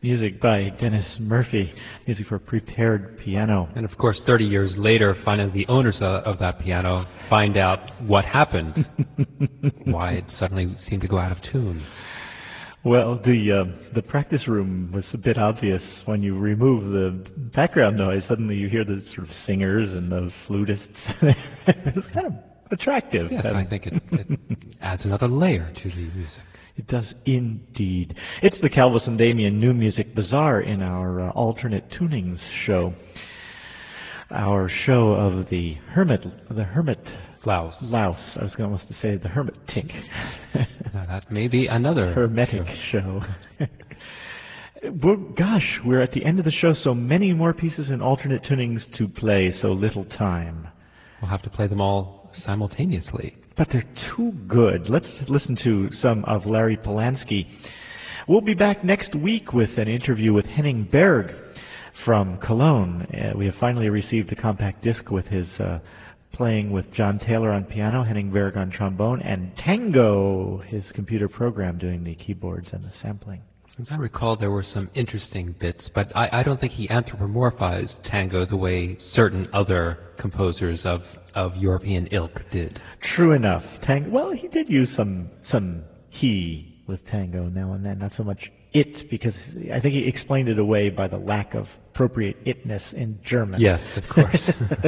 Music by Dennis Murphy, music for prepared piano. And of course, thirty years later, finally the owners of, of that piano find out what happened, why it suddenly seemed to go out of tune. Well, the uh, the practice room was a bit obvious. When you remove the background noise, suddenly you hear the sort of singers and the flutists. It was kind of attractive. Yes, Um, I think it, it adds another layer to the music. It does indeed. It's the Calvis and Damian New Music Bazaar in our uh, alternate tunings show. Our show of the hermit, the hermit Louse. louse. I was going to say the hermit tick. Now that may be another Hermetic show. Well, gosh, we're at the end of the show, so many more pieces in alternate tunings to play, so little time. We'll have to play them all simultaneously. But they're too good. Let's listen to some of Larry Polanski. We'll be back next week with an interview with Henning Berg from Cologne. Uh, we have finally received a compact disc with his uh, playing with John Taylor on piano, Henning Berg on trombone, and Tango, his computer program, doing the keyboards and the sampling. As I recall, there were some interesting bits, but I, I don't think he anthropomorphized tango the way certain other composers of, of European ilk did. True enough. Tango. Well, he did use some some he with tango now and then, not so much it, because I think he explained it away by the lack of appropriate itness in German. Yes, of course.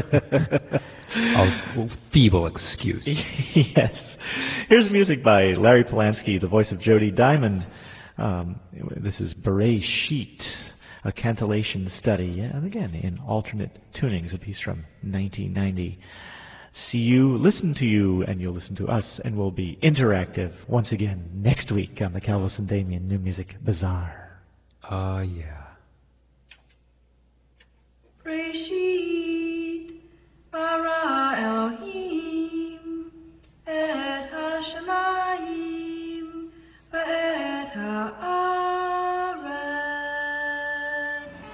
A feeble excuse. Yes. Here's music by Larry Polanski, the voice of Jody Diamond. Um, this is Beret Sheet, a cantillation study, and again in alternate tunings, a piece from nineteen ninety. See you, listen to you, and you'll listen to us, and we'll be interactive once again next week on the Calvis and Damian New Music Bazaar. Uh, yeah. Reshit bara Elohim et hashamayim ve'et ha'aretz.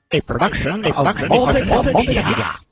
A production of Baltic Multimedia.